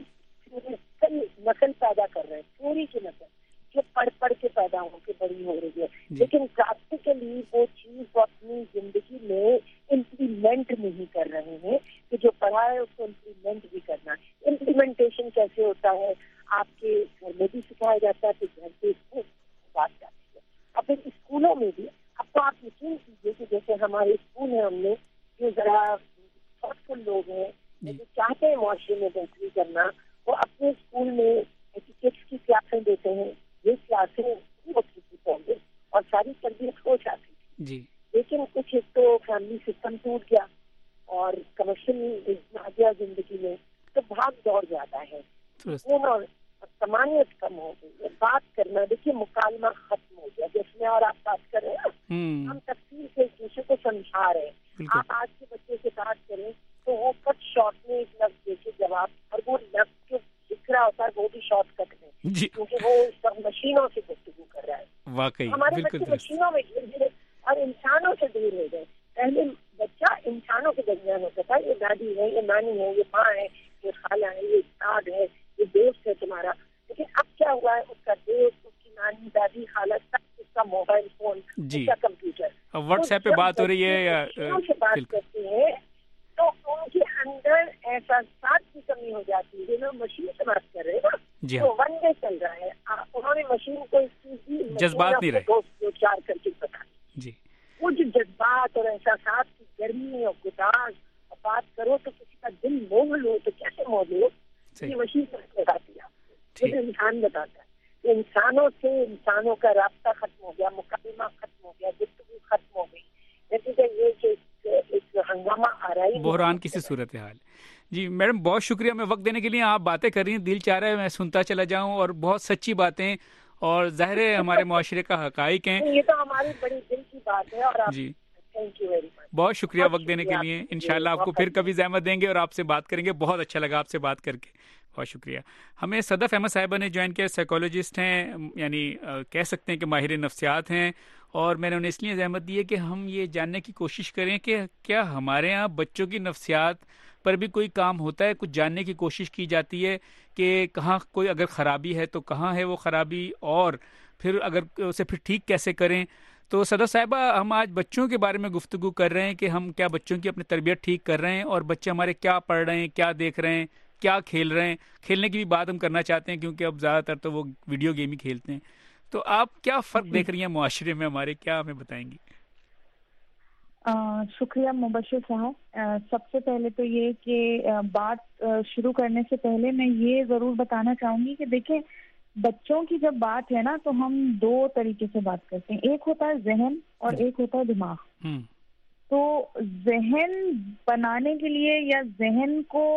Speaker 6: نسل پیدا کر رہے ہیں, پوری کی نسل جو پڑھ کے پیدا ہو کے بڑی ہو رہی ہے, لیکن پریکٹیکلی وہ چیز وہ اپنی زندگی میں امپلیمنٹ نہیں کر رہے ہیں کہ جو پڑھا ہے اس کو امپلیمنٹ بھی کرنا. امپلیمنٹیشن کیسے ہوتا ہے آپ کے گھر میں بھی سکھایا جاتا ہے, پھر گھر سے اسکول بات جاتی ہے, اور پھر اسکولوں میں بھی. اب تو آپ یقین کیجیے کہ جیسے ہمارے اسکول ہیں, ہم نے جو ذرا تھاٹفل لوگ ہیں جو چاہتے ہیں معاشرے میں بہتری کرنا, وہ اپنے اسکول میں ایٹیکیٹس کی کلاسیں دیتے ہیں. یہ کلاسیں ہوتی تھی پہلے اور ساری تربیت ہو جاتی تھی. لیکن کچھ ایک تو فیملی سسٹم ٹوٹ گیا اور کمرشل آ گیا زندگی میں, تو بھاگ دوڑ زیادہ ہے, اور سمانیت کم ہو گئی. بات کرنا, دیکھیے مکالمہ ختم ہو گیا. جس میں اور آپ بات کر رہے ہیں, ہم تفصیل سے ایک دوسرے کو سمجھا رہے ہیں. آپ آج کے بچے سے بات کریں تو وہ کٹ شارٹ میں ایک لفظ دے کے جواب, اور وہ لفظ جو دکھ رہا ہوتا ہے وہ بھی شارٹ کٹ میں, کیونکہ وہ سب مشینوں سے گفتگو کر رہا ہے.
Speaker 2: واقعی
Speaker 6: ہمارے بچے مشینوں میں گر گئے اور انسانوں سے دور ہو گئے. پہلے بچہ انسانوں کے درمیان ہوتا تھا, یہ دادی ہے, یہ نانی ہے, یہ ماں ہے, یہ خالہ ہے, یہ استاد ہے, یہ دوست ہے تمہارا. لیکن اب کیا ہوا ہے, اس کا دوست, اس کی نانی, دادی, خالہ, سب اس کا موبائل فون, اس کا کمپیوٹر,
Speaker 2: واٹس ایپ پہ بات ہو رہی ہے,
Speaker 6: سے بات کرتے ہیں تو ان کے اندر احساسات کی کمی ہو جاتی ہے. جو مشین سے بات کر رہے ہیں نا, تو ون وے چل رہا ہے. انہوں نے مشین کو اس چیز کی
Speaker 2: جذبات نہیں رہے,
Speaker 6: دو چار کر کے بتا دی. وہ جو جذبات اور احساسات کی گرمی اور گداز اور بات کرو تو کسی کا دل موہ لو تو کیسے موہ لو, یہ مشین سے بتاتی ہے. یہ انسان بتاتا ہے. انسانوں سے انسانوں کا رابطہ ختم ہو گیا, مکالمہ ختم ہو گیا, گفتگو ختم ہو گئی. نتیجہ یہ کہ ایک ہنگامہ آ رہا ہے,
Speaker 2: بحران کی سی صورتحال. جی میڈم, بہت شکریہ میں وقت دینے کے لیے. آپ باتیں کر رہی ہیں, دل چاہ رہا ہے میں سنتا چلا جاؤں, اور بہت سچی باتیں, اور ظاہر ہے ہمارے معاشرے کا حقائق ہیں.
Speaker 6: یہ تو ہماری بڑی دل کی بات ہے. اور
Speaker 2: جی
Speaker 6: تھینک یو ویری مچ,
Speaker 2: بہت شکریہ وقت دینے کے لیے. انشاءاللہ آپ کو پھر کبھی زحمت دیں گے اور آپ سے بات کریں گے. بہت اچھا لگا آپ سے بات کر کے, بہت شکریہ. ہمیں صدف احمد صاحبہ نے جوائن کیا, سائیکالوجسٹ ہیں, یعنی کہہ سکتے ہیں کہ ماہر نفسیات ہیں, اور میں نے انہیں اس لیے زحمت دی ہے کہ ہم یہ جاننے کی کوشش کریں کہ کیا ہمارے ہاں بچوں کی نفسیات پر بھی کوئی کام ہوتا ہے. کچھ جاننے کی کوشش کی جاتی ہے کہ کہاں کوئی اگر خرابی ہے تو کہاں ہے وہ خرابی, اور پھر اگر اسے پھر ٹھیک کیسے کریں. تو صدف صاحبہ, ہم آج بچوں کے بارے میں گفتگو کر رہے ہیں کہ ہم کیا بچوں کی اپنی تربیت ٹھیک کر رہے ہیں, اور بچے ہمارے کیا پڑھ رہے ہیں, کیا دیکھ رہے ہیں, کیا کھیل رہے ہیں. کھیلنے کی بھی بات ہم کرنا چاہتے ہیں کیونکہ اب زیادہ تر تو وہ ویڈیو گیم ہی کھیلتے ہیں. تو آپ کیا فرق دیکھ رہی ہیں معاشرے میں ہمارے, کیا ہمیں بتائیں گی؟
Speaker 7: شکریہ مبشر صاحب. سب سے پہلے تو یہ کہ بات شروع کرنے سے پہلے میں یہ ضرور بتانا چاہوں گی کہ دیکھیں بچوں کی جب بات ہے نا تو ہم دو طریقے سے بات کرتے ہیں. ایک ہوتا ہے ذہن اور ایک ہوتا ہے دماغ. تو ذہن بنانے کے لیے یا ذہن کو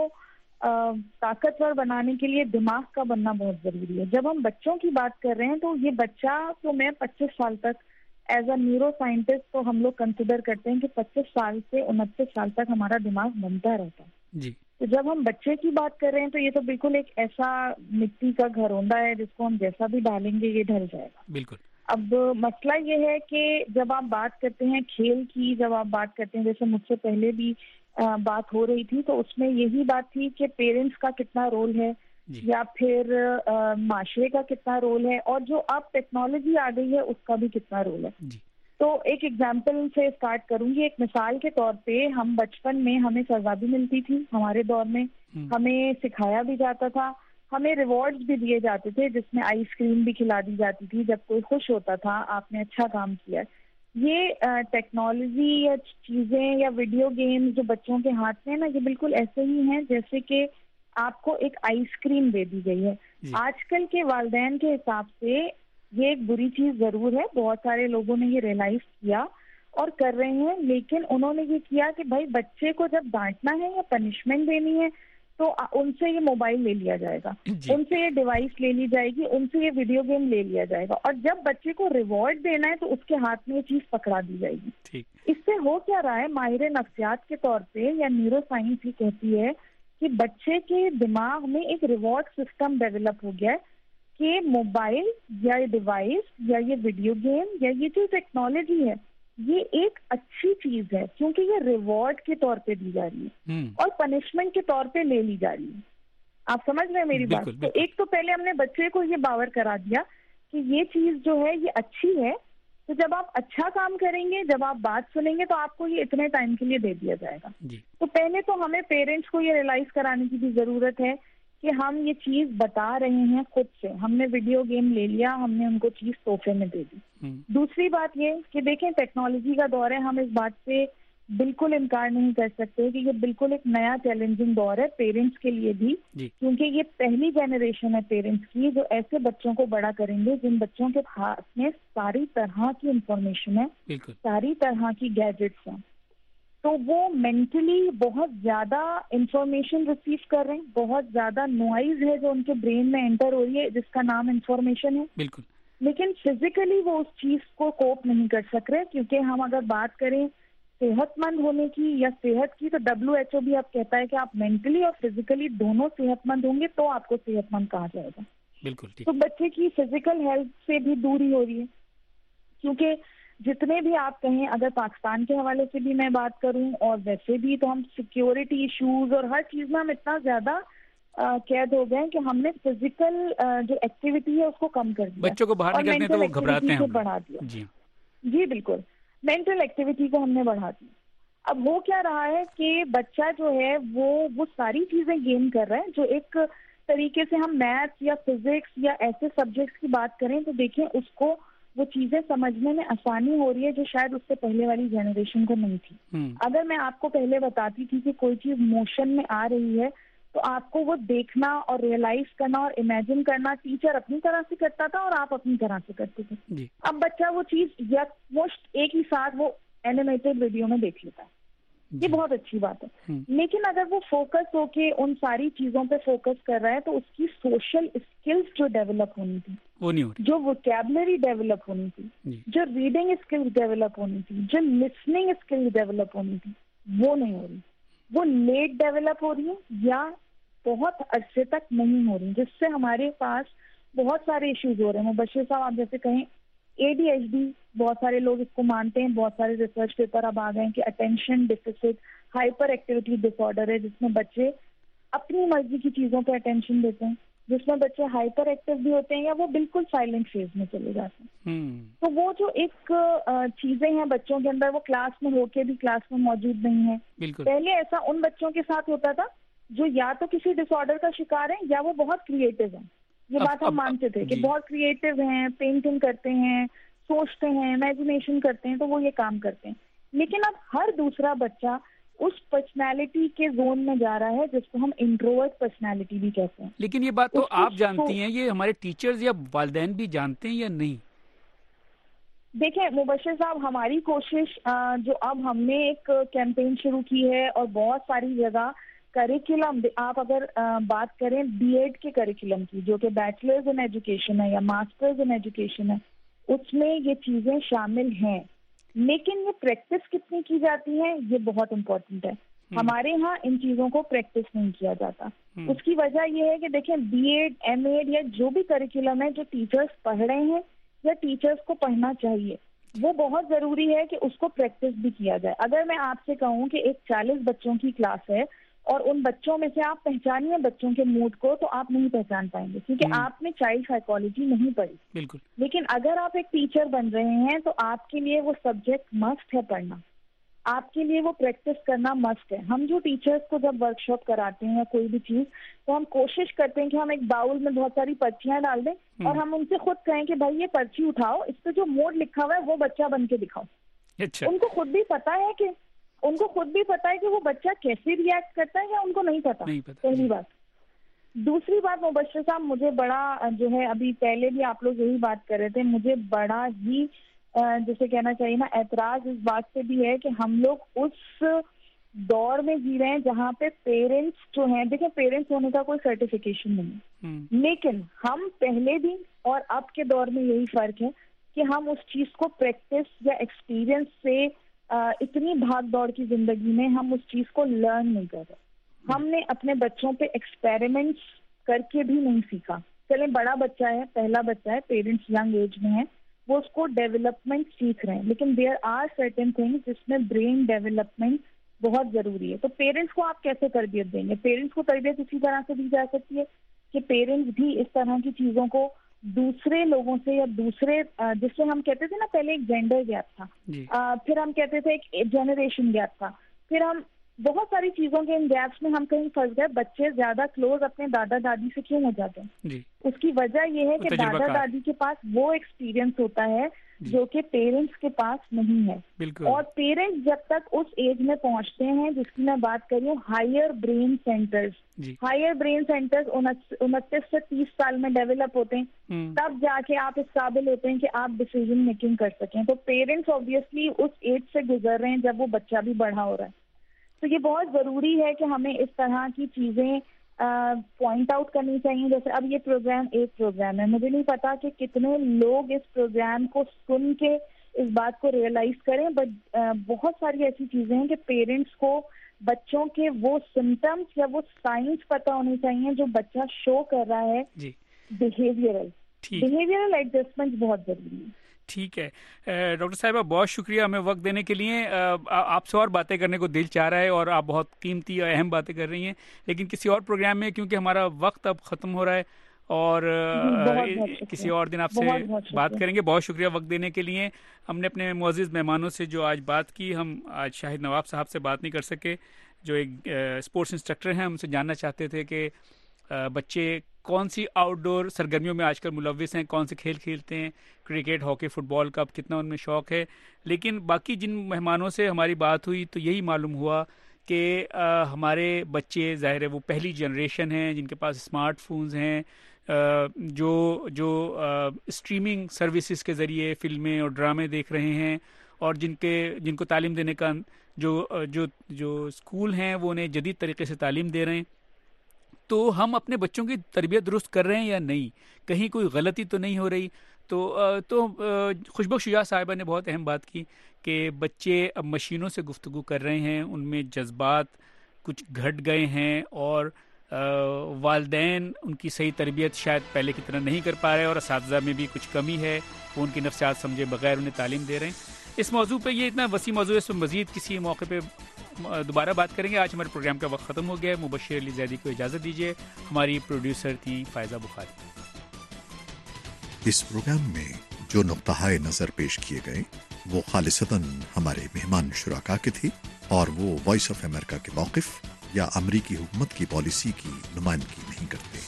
Speaker 7: طاقتور بنانے کے لیے دماغ کا بننا بہت ضروری ہے. جب ہم بچوں کی بات کر رہے ہیں تو یہ بچہ تو میں 25 سال تک ایز اے نیورو سائنٹسٹ تو ہم لوگ کنسیڈر کرتے ہیں کہ 25 سال سے 29 سال تک ہمارا دماغ بنتا رہتا ہے جی. تو جب ہم بچے کی بات کر رہے ہیں تو یہ تو بالکل ایک ایسا مٹی کا گھروندا ہے جس کو ہم جیسا بھی ڈالیں گے یہ ڈھل جائے گا. بالکل. اب مسئلہ یہ ہے کہ جب آپ بات کرتے ہیں کھیل کی, جب آپ بات کرتے ہیں جیسے مجھ سے پہلے بھی بات ہو رہی تھی تو اس میں یہی بات تھی کہ پیرنٹس کا کتنا رول ہے جی. یا پھر معاشرے کا کتنا رول ہے, اور جو اب ٹیکنالوجی آ گئی ہے اس کا بھی کتنا رول ہے جی. تو ایک ایگزامپل سے اسٹارٹ کروں گی. ایک مثال کے طور پہ ہم بچپن میں ہمیں سزا بھی ملتی تھی, ہمارے دور میں ہمیں سکھایا بھی جاتا تھا, ہمیں ریوارڈز بھی دیے جاتے تھے جس میں آئس کریم بھی کھلا دی جاتی تھی جب کوئی خوش ہوتا تھا آپ نے اچھا کام کیا. یہ ٹیکنالوجی یا چیزیں یا ویڈیو گیمز جو بچوں کے ہاتھ میں نا یہ بالکل ایسے ہی ہیں جیسے کہ آپ کو ایک آئس کریم دے دی گئی ہے جی. آج کل کے والدین کے حساب سے یہ ایک بری چیز ضرور ہے, بہت سارے لوگوں نے یہ ریئلائز کیا اور کر رہے ہیں, لیکن انہوں نے یہ کیا کہ بھائی بچے کو جب ڈانٹنا ہے یا پنشمنٹ دینی ہے تو ان سے یہ موبائل لے لیا جائے گا جی. ان سے یہ ڈیوائس لے لی جائے گی, ان سے یہ ویڈیو گیم لے لیا جائے گا, اور جب بچے کو ریوارڈ دینا ہے تو اس کے ہاتھ میں یہ چیز پکڑا دی جائے گی ٹھیک. اس سے ہو کیا رہا ہے, ماہر نفسیات کے طور پہ یا نیورو سائنس ہی کہتی ہے کہ بچے کے دماغ میں ایک ریوارڈ سسٹم ڈیولپ ہو گیا ہے کہ موبائل یا یہ ڈیوائس یا یہ ویڈیو گیم یا یہ جو ٹیکنالوجی ہے یہ ایک اچھی چیز ہے کیونکہ یہ ریوارڈ کے طور پہ دی جا رہی ہے اور پنشمنٹ کے طور پہ لے لی جا رہی ہے. آپ سمجھ رہے ہیں میری بات؟ تو ایک تو پہلے ہم نے بچے کو یہ باور کرا دیا کہ یہ چیز جو ہے یہ اچھی ہے, تو جب آپ اچھا کام کریں گے, جب آپ بات سنیں گے تو آپ کو یہ اتنے ٹائم کے لیے دے دیا جائے گا جی. تو پہلے تو ہمیں پیرنٹس کو یہ ریئلائز کرانے کی بھی ضرورت ہے کہ ہم یہ چیز بتا رہے ہیں خود سے, ہم نے ویڈیو گیم لے لیا, ہم نے ان کو چیز تحفے میں دے دی. دوسری بات یہ کہ دیکھیں ٹیکنالوجی کا دور ہے, ہم اس بات سے بالکل انکار نہیں کر سکتے کہ یہ بالکل ایک نیا چیلنجنگ دور ہے پیرنٹس کے لیے بھی جی. کیونکہ یہ پہلی جنریشن ہے پیرنٹس کی جو ایسے بچوں کو بڑا کریں گے جن بچوں کے ہاتھ میں ساری طرح کی انفارمیشن ہے, ساری طرح کی گیجٹس ہیں, تو وہ مینٹلی بہت زیادہ انفارمیشن ریسیو کر رہے ہیں, بہت زیادہ نوائز ہے جو ان کے برین میں انٹر ہو رہی ہے جس کا نام انفارمیشن ہے بالکل, لیکن فزیکلی وہ اس چیز کو کوپ نہیں کر سک رہے. کیونکہ ہم اگر بات کریں صحت مند ہونے کی یا صحت کی تو WHO بھی اب کہتا ہے کہ آپ مینٹلی اور فزیکلی دونوں صحت مند ہوں گے تو آپ کو صحت مند کہا جائے گا بالکل. تو بچے کی فزیکل ہیلتھ سے بھی دوری ہو رہی ہے کیونکہ جتنے بھی آپ کہیں, اگر پاکستان کے حوالے سے بھی میں بات کروں اور ویسے بھی تو ہم سیکیورٹی ایشوز اور ہر چیز میں ہم اتنا زیادہ قید ہو گئے کہ ہم نے فزیکل جو ایکٹیویٹی ہے اس کو کم کر دیا,
Speaker 2: بچوں کو باہر نکلتے ہیں تو وہ گھبراتے ہیں,
Speaker 7: بڑھا دیا جی بالکل, مینٹل ایکٹیویٹی کو ہم نے بڑھا دیا. اب ہو کیا رہا ہے کہ بچہ جو ہے وہ ساری چیزیں گین کر رہا ہے جو ایک طریقے سے ہم میتھس یا فزکس یا ایسے سبجیکٹس کی بات کریں تو دیکھیں اس کو وہ چیزیں سمجھنے میں آسانی ہو رہی ہے جو شاید اس سے پہلے والی جنریشن کو نہیں تھی. اگر میں آپ کو پہلے بتاتی تھی کہ کوئی چیز موشن میں آ رہی ہے تو آپ کو وہ دیکھنا اور ریئلائز کرنا اور امیجن کرنا ٹیچر اپنی طرح سے کرتا تھا اور آپ اپنی طرح سے کرتے تھے. اب بچہ وہ چیز یکمشت ایک ہی ساتھ وہ اینیمیٹڈ ویڈیو میں دیکھ لیتا ہے, یہ بہت اچھی بات ہے. لیکن اگر وہ فوکس ہو کے ان ساری چیزوں پہ فوکس کر رہا ہے تو اس کی سوشل اسکلز جو ڈیولپ ہونی تھی وہ نہیں ہو رہی, جو ووکیبلری ڈیولپ ہونی تھی, جو ریڈنگ اسکلز ڈیولپ ہونی تھی, جو لسننگ اسکلز ڈیولپ ہونی تھی وہ نہیں ہو رہی. وہ لیٹ ڈیولپ ہو رہی ہے یا بہت عرصے تک نہیں ہو رہی, جس سے ہمارے پاس بہت سارے ایشوز ہو رہے ہیں. مبشر صاحب آپ جیسے کہیں ADHD, بہت سارے لوگ اس کو مانتے ہیں, بہت سارے ریسرچ پیپر اب آ گئے ہیں کہ attention deficit hyperactivity disorder ہے جس میں بچے اپنی مرضی کی چیزوں پہ اٹینشن دیتے ہیں, جس میں بچے ہائپر ایکٹیو بھی ہوتے ہیں یا وہ بالکل سائلنٹ فیز میں چلے جاتے ہیں. تو وہ جو ایک چیزیں ہیں بچوں کے اندر وہ کلاس میں ہو کے بھی کلاس میں موجود نہیں ہے. پہلے ایسا ان بچوں کے ساتھ ہوتا تھا جو یا تو کسی ڈس آرڈر کا شکار ہیں یا وہ بہت کریٹو ہیں. یہ بات ہم مانتے تھے کہ بہت کریٹو ہیں, پینٹنگ کرتے ہیں, سوچتے ہیں, امیجنیشن کرتے ہیں, تو وہ یہ کام کرتے ہیں. لیکن اب ہر دوسرا بچہ اس پرسنالٹی کے زون میں جا رہا ہے جس کو ہم انٹروورٹ پرسنالٹی بھی کہتے ہیں.
Speaker 2: لیکن یہ بات تو آپ جانتی ہیں, یہ ہمارے ٹیچرز یا والدین بھی جانتے ہیں یا نہیں؟
Speaker 7: دیکھیں مبشر صاحب, ہماری کوشش جو اب ہم نے ایک کیمپین شروع کی ہے اور بہت ساری جگہ کریکولم, آپ اگر بات کریں بی ایڈ کے کریکولم کی جو کہ بیچلرز ان ایجوکیشن ہے یا ماسٹرز ان ایجوکیشن ہے, اس میں یہ چیزیں شامل ہیں, لیکن یہ پریکٹس کتنی کی جاتی ہے یہ بہت امپورٹنٹ ہے. ہمارے ہاں ان چیزوں کو پریکٹس نہیں کیا جاتا. اس کی وجہ یہ ہے کہ دیکھیں بی ایڈ ایم ایڈ یا جو بھی کریکولم ہے جو ٹیچرز پڑھ رہے ہیں یا ٹیچرز کو پڑھنا چاہیے, وہ بہت ضروری ہے کہ اس کو پریکٹس بھی کیا جائے. اگر میں آپ سے کہوں کہ ایک 40 بچوں کی کلاس ہے اور ان بچوں میں سے آپ پہچانیے بچوں کے موڈ کو, تو آپ نہیں پہچان پائیں گے کیونکہ آپ نے چائلڈ سائیکالوجی نہیں پڑھی.
Speaker 2: بالکل.
Speaker 7: لیکن اگر آپ ایک ٹیچر بن رہے ہیں تو آپ کے لیے وہ سبجیکٹ مسٹ ہے پڑھنا, آپ کے لیے وہ پریکٹس کرنا مسٹ ہے. ہم جو ٹیچرز کو جب ورک شاپ کراتے ہیں یا کوئی بھی چیز, تو ہم کوشش کرتے ہیں کہ ہم ایک باؤل میں بہت ساری پرچیاں ڈال دیں اور ہم ان سے خود کہیں کہ بھائی یہ پرچی اٹھاؤ, اس پہ جو موڈ لکھا ہوا ہے وہ بچہ بن کے دکھاؤ. ان کو خود بھی پتا ہے کہ وہ بچہ کیسے ریئیکٹ کرتا ہے یا ان کو نہیں پتا. پہلی بات. دوسری بات مبشر صاحب, مجھے بڑا جو ہے ابھی پہلے بھی آپ لوگ یہی بات کر رہے تھے, مجھے بڑا ہی جیسے کہنا چاہیے نا اعتراض اس بات سے بھی ہے کہ ہم لوگ اس دور میں جی رہے ہیں جہاں پہ پیرنٹس جو ہیں, دیکھیں پیرنٹس ہونے کا کوئی سرٹیفکیشن نہیں, لیکن ہم پہلے بھی اور اب کے دور میں یہی فرق ہے کہ ہم اس چیز کو پریکٹس یا ایکسپیرئنس سے اتنی بھاگ دوڑ کی زندگی میں ہم اس چیز کو لرن نہیں کر رہے. ہم نے اپنے بچوں پہ ایکسپیریمنٹس کر کے بھی نہیں سیکھا. چلیں بڑا بچہ ہے, پہلا بچہ ہے, پیرنٹس ینگ ایج میں ہیں, وہ اس کو ڈیولپمنٹ سیکھ رہے ہیں, لیکن دیر آر سرٹن تھنگس جس میں برین ڈیولپمنٹ بہت ضروری ہے. تو پیرنٹس کو آپ کیسے تربیت دیں گے؟ پیرنٹس کو تربیت اسی طرح سے دی جا سکتی ہے کہ پیرنٹس بھی اس طرح کی چیزوں کو دوسرے لوگوں سے یا دوسرے, جس سے ہم کہتے تھے نا پہلے ایک جینڈر گیپ تھا, پھر ہم کہتے تھے ایک جنریشن گیپ تھا, پھر ہم بہت ساری چیزوں کے ان گیپس میں ہم کہیں پھنس گئے. بچے زیادہ کلوز اپنے دادا دادی سے کیوں ہو جاتے ہیں؟ اس کی وجہ یہ ہے کہ دادا دادی کے پاس وہ ایکسپیرئنس ہوتا ہے جو کہ پیرنٹس کے پاس نہیں ہے. اور پیرنٹس جب تک اس ایج میں پہنچتے ہیں جس کی میں بات کر رہی ہوں higher brain centres, higher brain centres 29 سے 30 سال میں ڈیولپ ہوتے ہیں, تب جا کے آپ اس قابل ہوتے ہیں کہ آپ ڈیسیژن میکنگ کر سکیں. تو پیرنٹس آبویسلی اس ایج سے گزر رہے ہیں جب وہ بچہ بھی بڑا ہو رہا ہے. تو یہ بہت ضروری ہے کہ ہمیں اس طرح کی چیزیں پوائنٹ آؤٹ کرنی چاہیے. جیسے اب یہ پروگرام ایک پروگرام ہے, مجھے نہیں پتا کہ کتنے لوگ اس پروگرام کو سن کے اس بات کو ریئلائز کریں, بٹ بہت ساری ایسی چیزیں ہیں کہ پیرنٹس کو بچوں کے وہ سمٹمس یا وہ سائنس پتہ ہونی چاہیے جو بچہ شو کر رہا ہے. بیہیویئرل ایڈجسٹمنٹ بہت ضروری ہے.
Speaker 2: ٹھیک ہے ڈاکٹر صاحبہ, بہت شکریہ ہمیں وقت دینے کے لیے. آپ سے اور باتیں کرنے کو دل چاہ رہا ہے اور آپ بہت قیمتی اور اہم باتیں کر رہی ہیں, لیکن کسی اور پروگرام میں, کیونکہ ہمارا وقت اب ختم ہو رہا ہے اور کسی اور دن آپ سے بات کریں گے. بہت شکریہ وقت دینے کے لیے. ہم نے اپنے معزز مہمانوں سے جو آج بات کی, ہم آج شاہد نواب صاحب سے بات نہیں کر سکے جو ایک اسپورٹس انسٹرکٹر ہیں. ہم سے جاننا چاہتے تھے کہ بچے کون سی آؤٹ ڈور سرگرمیوں میں آج کل ملوث ہیں, کون سے کھیل کھیلتے ہیں, کرکٹ, ہاکی, فٹ بال کا کتنا ان میں شوق ہے. لیکن باقی جن مہمانوں سے ہماری بات ہوئی تو یہی معلوم ہوا کہ ہمارے بچے ظاہر ہے وہ پہلی جنریشن ہیں جن کے پاس اسمارٹ فونز ہیں, جو اسٹریمنگ سروسز کے ذریعے فلمیں اور ڈرامے دیکھ رہے ہیں, اور جن کو تعلیم دینے کا جو اسکول ہیں وہ انہیں جدید طریقے سے تعلیم دے رہے ہیں. تو ہم اپنے بچوں کی تربیت درست کر رہے ہیں یا نہیں, کہیں کوئی غلطی تو نہیں ہو رہی. تو خوشبخش شجاع صاحبہ نے بہت اہم بات کی کہ بچے اب مشینوں سے گفتگو کر رہے ہیں, ان میں جذبات کچھ گھٹ گئے ہیں, اور والدین ان کی صحیح تربیت شاید پہلے کی طرح نہیں کر پا رہے, اور اساتذہ میں بھی کچھ کمی ہے, وہ ان کی نفسیات سمجھے بغیر انہیں تعلیم دے رہے ہیں. اس موضوع پہ, یہ اتنا وسیع موضوع ہے, اس میں مزید کسی موقع پہ دوبارہ بات کریں گے. آج ہمارے پروگرام کا وقت ختم ہو گیا ہے. مبشر علی زیدی کو اجازت دیجیے. ہماری پروڈیوسر تھی فائزہ بخاری.
Speaker 8: اس پروگرام میں جو نقطۂ نظر پیش کیے گئے وہ خالصتاً ہمارے مہمان شرکاء کے تھے, اور وہ وائس آف امریکہ کے موقف یا امریکی حکومت کی پالیسی کی نمائندگی نہیں کرتے.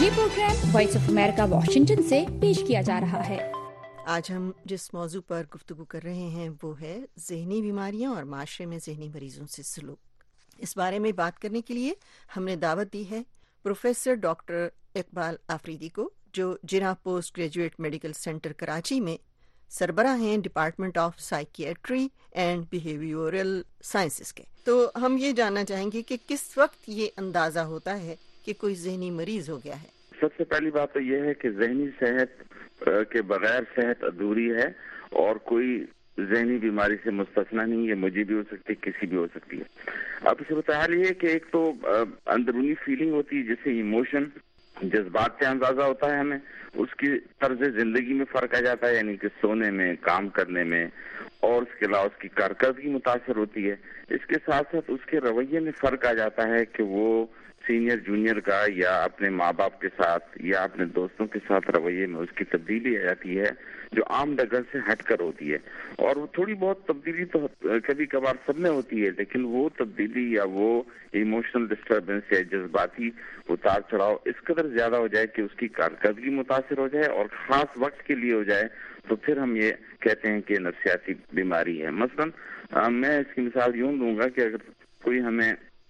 Speaker 9: یہ programme Voice of America Washington سے پیش کیا جا رہا ہے۔
Speaker 10: آج ہم جس موضوع پر گفتگو کر رہے ہیں وہ ہے ذہنی بیماریاں اور معاشرے میں ذہنی مریضوں سے سلوک۔ اس بارے میں بات کرنے کے لیے ہم نے دعوت دی ہے پروفیسر ڈاکٹر اقبال آفریدی کو، جو Jinnah post graduate medical centre Karachi میں سربراہ ہیں department of psychiatry and behavioural sciences کے۔ تو ہم یہ جاننا چاہیں گے کہ کس وقت یہ اندازہ ہوتا ہے کہ کوئی ذہنی مریض ہو گیا ہے؟
Speaker 5: سب سے پہلی بات تو یہ ہے کہ ذہنی صحت کے بغیر صحت ادھوری ہے، اور کوئی ذہنی بیماری سے مستثنا نہیں ہے، مجھے بھی ہو سکتی ہے، کسی بھی ہو سکتی ہے۔ اب اس کا حال یہ ہے کہ ایک تو اندرونی فیلنگ ہوتی ہے جسے ایموشن، جذبات سے اندازہ ہوتا ہے ہمیں، اس کی طرز زندگی میں فرق آ جاتا ہے، یعنی کہ سونے میں، کام کرنے میں، اور اس کے علاوہ اس کی کارکردگی متاثر ہوتی ہے۔ اس کے ساتھ ساتھ اس کے رویے میں فرق آ جاتا ہے کہ وہ سینئر جونیئر کا یا اپنے ماں باپ کے ساتھ یا اپنے دوستوں کے ساتھ رویے میں اس کی تبدیلی آ جاتی ہے، جو عام ڈگر سے ہٹ کر ہوتی ہے۔ اور وہ تھوڑی بہت تبدیلی تو کبھی کبھار سب میں ہوتی ہے، لیکن وہ تبدیلی یا وہ ایموشنل ڈسٹربنس یا جذباتی اتار چڑھاؤ اس قدر زیادہ ہو جائے کہ اس کی کارکردگی متاثر ہو جائے اور خاص وقت کے لیے ہو جائے، تو پھر ہم یہ کہتے ہیں کہ نفسیاتی بیماری ہے۔ مثلا میں اس کی مثال یوں دوں گا کہ اگر کوئی ہمیں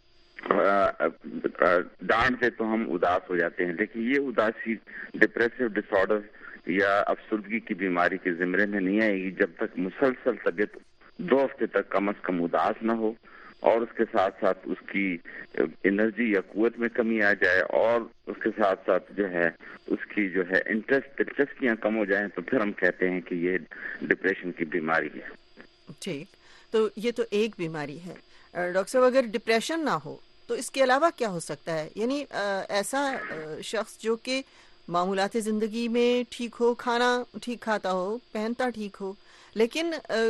Speaker 5: ڈانٹ دے تو ہم اداس ہو جاتے ہیں، لیکن یہ اداسی ڈپریسو ڈس آرڈر یا افسردگی کی بیماری کے زمرے میں نہیں آئے گی جب تک مسلسل طبیعت 2 ہفتے تک کم از کم اداس نہ ہو، اور اس کے ساتھ ساتھ اس کی انرجی یا قوت میں کمی آ جائے، اور اس کے ساتھ ساتھ جو ہے اس کی جو ہے دلچسپیاں کم ہو جائیں، تو پھر ہم کہتے ہیں کہ یہ ڈپریشن کی بیماری ہے۔
Speaker 10: ٹھیک، تو یہ تو ایک بیماری ہے۔ ڈاکٹر صاحب، اگر ڈپریشن نہ ہو تو اس کے علاوہ کیا ہو سکتا ہے؟ یعنی ایسا شخص جو کہ معمولات زندگی میں ٹھیک ہو، کھانا ٹھیک کھاتا ہو، پہنتا ٹھیک ہو، لیکن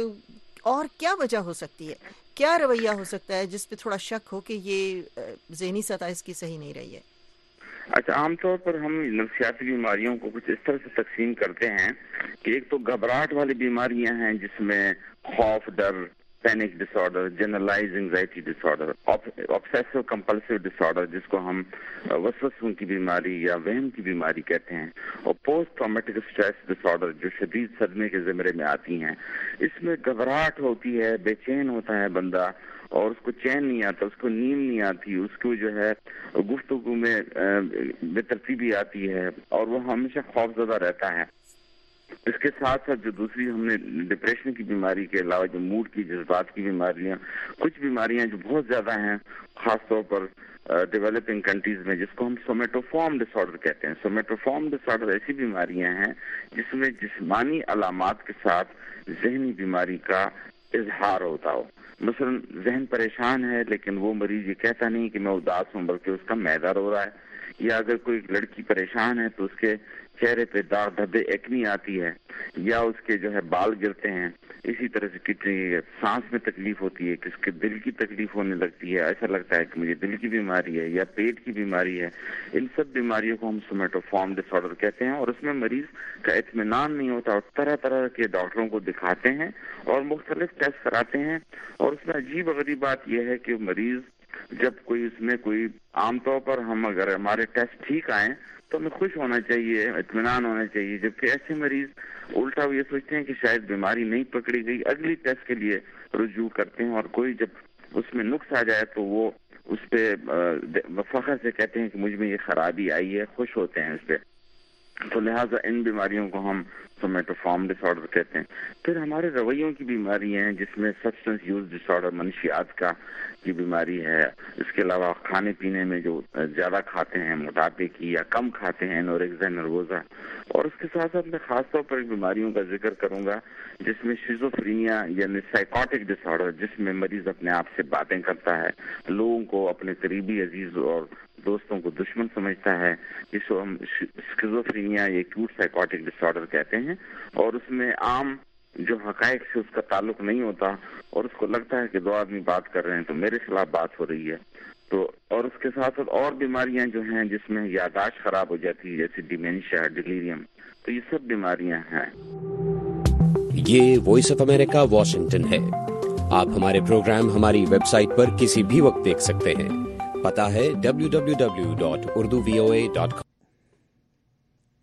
Speaker 10: اور کیا وجہ ہو سکتی ہے؟ کیا رویہ ہو سکتا ہے جس پہ تھوڑا شک ہو کہ یہ ذہنی سطح اس کی صحیح نہیں رہی ہے؟
Speaker 5: اچھا، عام طور پر ہم نفسیاتی بیماریوں کو کچھ اس طرح سے تقسیم کرتے ہیں کہ ایک تو گھبراہٹ والی بیماریاں ہیں جس میں خوف، ڈر، panic disorder, generalised anxiety disorder, obsessive compulsive disorder جس کو ہم وسوسوں کی بیماری یا وہم کی بیماری کہتے ہیں، اور post traumatic stress disorder جو شدید صدمے کے زمرے میں آتی ہیں۔ اس میں گھبراہٹ ہوتی ہے، بے چین ہوتا ہے بندہ، اور اس کو چین نہیں آتا، اس کو نیند نہیں آتی، اس کو جو ہے گفتگو میں بے ترتیبی آتی ہے، اور وہ ہمیشہ خوف زدہ رہتا ہے۔ اس کے ساتھ ساتھ جو دوسری ہم نے ڈپریشن کی بیماری کے علاوہ جو موڈ کی، جذبات کی بیماریاں، کچھ بیماریاں جو بہت زیادہ ہیں خاص طور پر ڈیولپنگ کنٹریز میں، جس کو ہم سومیٹوفارم ڈس آرڈر کہتے ہیں۔ سومیٹوفارم ڈس آرڈر ایسی بیماریاں ہیں جس میں جسمانی علامات کے ساتھ ذہنی بیماری کا اظہار ہوتا ہو۔ مثلا ذہن پریشان ہے لیکن وہ مریض یہ کہتا نہیں کہ میں اداس ہوں، بلکہ اس کا معدہ رو رہا ہے، یا اگر کوئی لڑکی پریشان ہے تو اس کے چہرے پہ داغ دھبے ایکنی آتی ہے، یا اس کے جو ہے بال گرتے ہیں، اسی طرح سے کتنی سانس میں تکلیف ہوتی ہے، کس کے دل کی تکلیف ہونے لگتی ہے، ایسا لگتا ہے کہ مجھے دل کی بیماری ہے یا پیٹ کی بیماری ہے۔ ان سب بیماریوں کو ہم سومیٹوفارم ڈس آرڈر کہتے ہیں، اور اس میں مریض کا اطمینان نہیں ہوتا، اور طرح طرح کے ڈاکٹروں کو دکھاتے ہیں اور مختلف ٹیسٹ کراتے ہیں، اور اس میں عجیب غریب بات یہ ہے کہ مریض جب کوئی اس میں کوئی عام طور پر ہم اگر ہمارے ٹیسٹ ٹھیک آئیں تو ہمیں خوش ہونا چاہیے، اطمینان ہونا چاہیے، جبکہ ایسے مریض الٹا وہ یہ سوچتے ہیں کہ شاید بیماری نہیں پکڑی گئی، اگلی ٹیسٹ کے لیے رجوع کرتے ہیں، اور کوئی جب اس میں نقص آ جائے تو وہ اس پہ فخر سے کہتے ہیں کہ مجھ میں یہ خرابی آئی ہے، خوش ہوتے ہیں اس پہ۔ تو لہٰذا ان بیماریوں کو ہم سومیٹوفارم ڈس آرڈر کہتے ہیں۔ پھر ہمارے رویوں کی بیماریاں ہیں جس میں سبسٹنس یوز ڈس آرڈر، منشیات کا کی بیماری ہے۔ اس کے علاوہ کھانے پینے میں جو زیادہ کھاتے ہیں، موٹاپے کی، یا کم کھاتے ہیں، انوریکسیا نروزا۔ اور اس کے ساتھ ساتھ میں خاص طور پر بیماریوں کا ذکر کروں گا جس میں شیزوفرینیا یعنی سائیکوٹک ڈس آرڈر، جس میں مریض اپنے آپ سے باتیں کرتا ہے، لوگوں کو اپنے قریبی عزیز اور دوستوں کو دشمن سمجھتا ہے، جس کو ہم شیزوفرینیا یا ایکیوٹ سائیکوٹک ڈس آرڈر کہتے ہیں۔ اور اس میں عام جو حقائق سے اس کا تعلق نہیں ہوتا، اور اس کو لگتا ہے کہ 2 آدمی بات کر رہے ہیں تو میرے خلاف بات ہو رہی ہے۔ تو اور اس کے ساتھ ساتھ اور بیماریاں جو ہیں جس میں یادداشت خراب ہو جاتی ہے، جیسے ڈیمینشیا، ڈیلیریم، تو یہ سب بیماریاں ہیں۔
Speaker 11: یہ وائس آف امریکہ واشنگٹن ہے۔ آپ ہمارے پروگرام ہماری ویب سائٹ پر کسی بھی وقت دیکھ سکتے ہیں۔ پتہ ہے www.urduvoa.com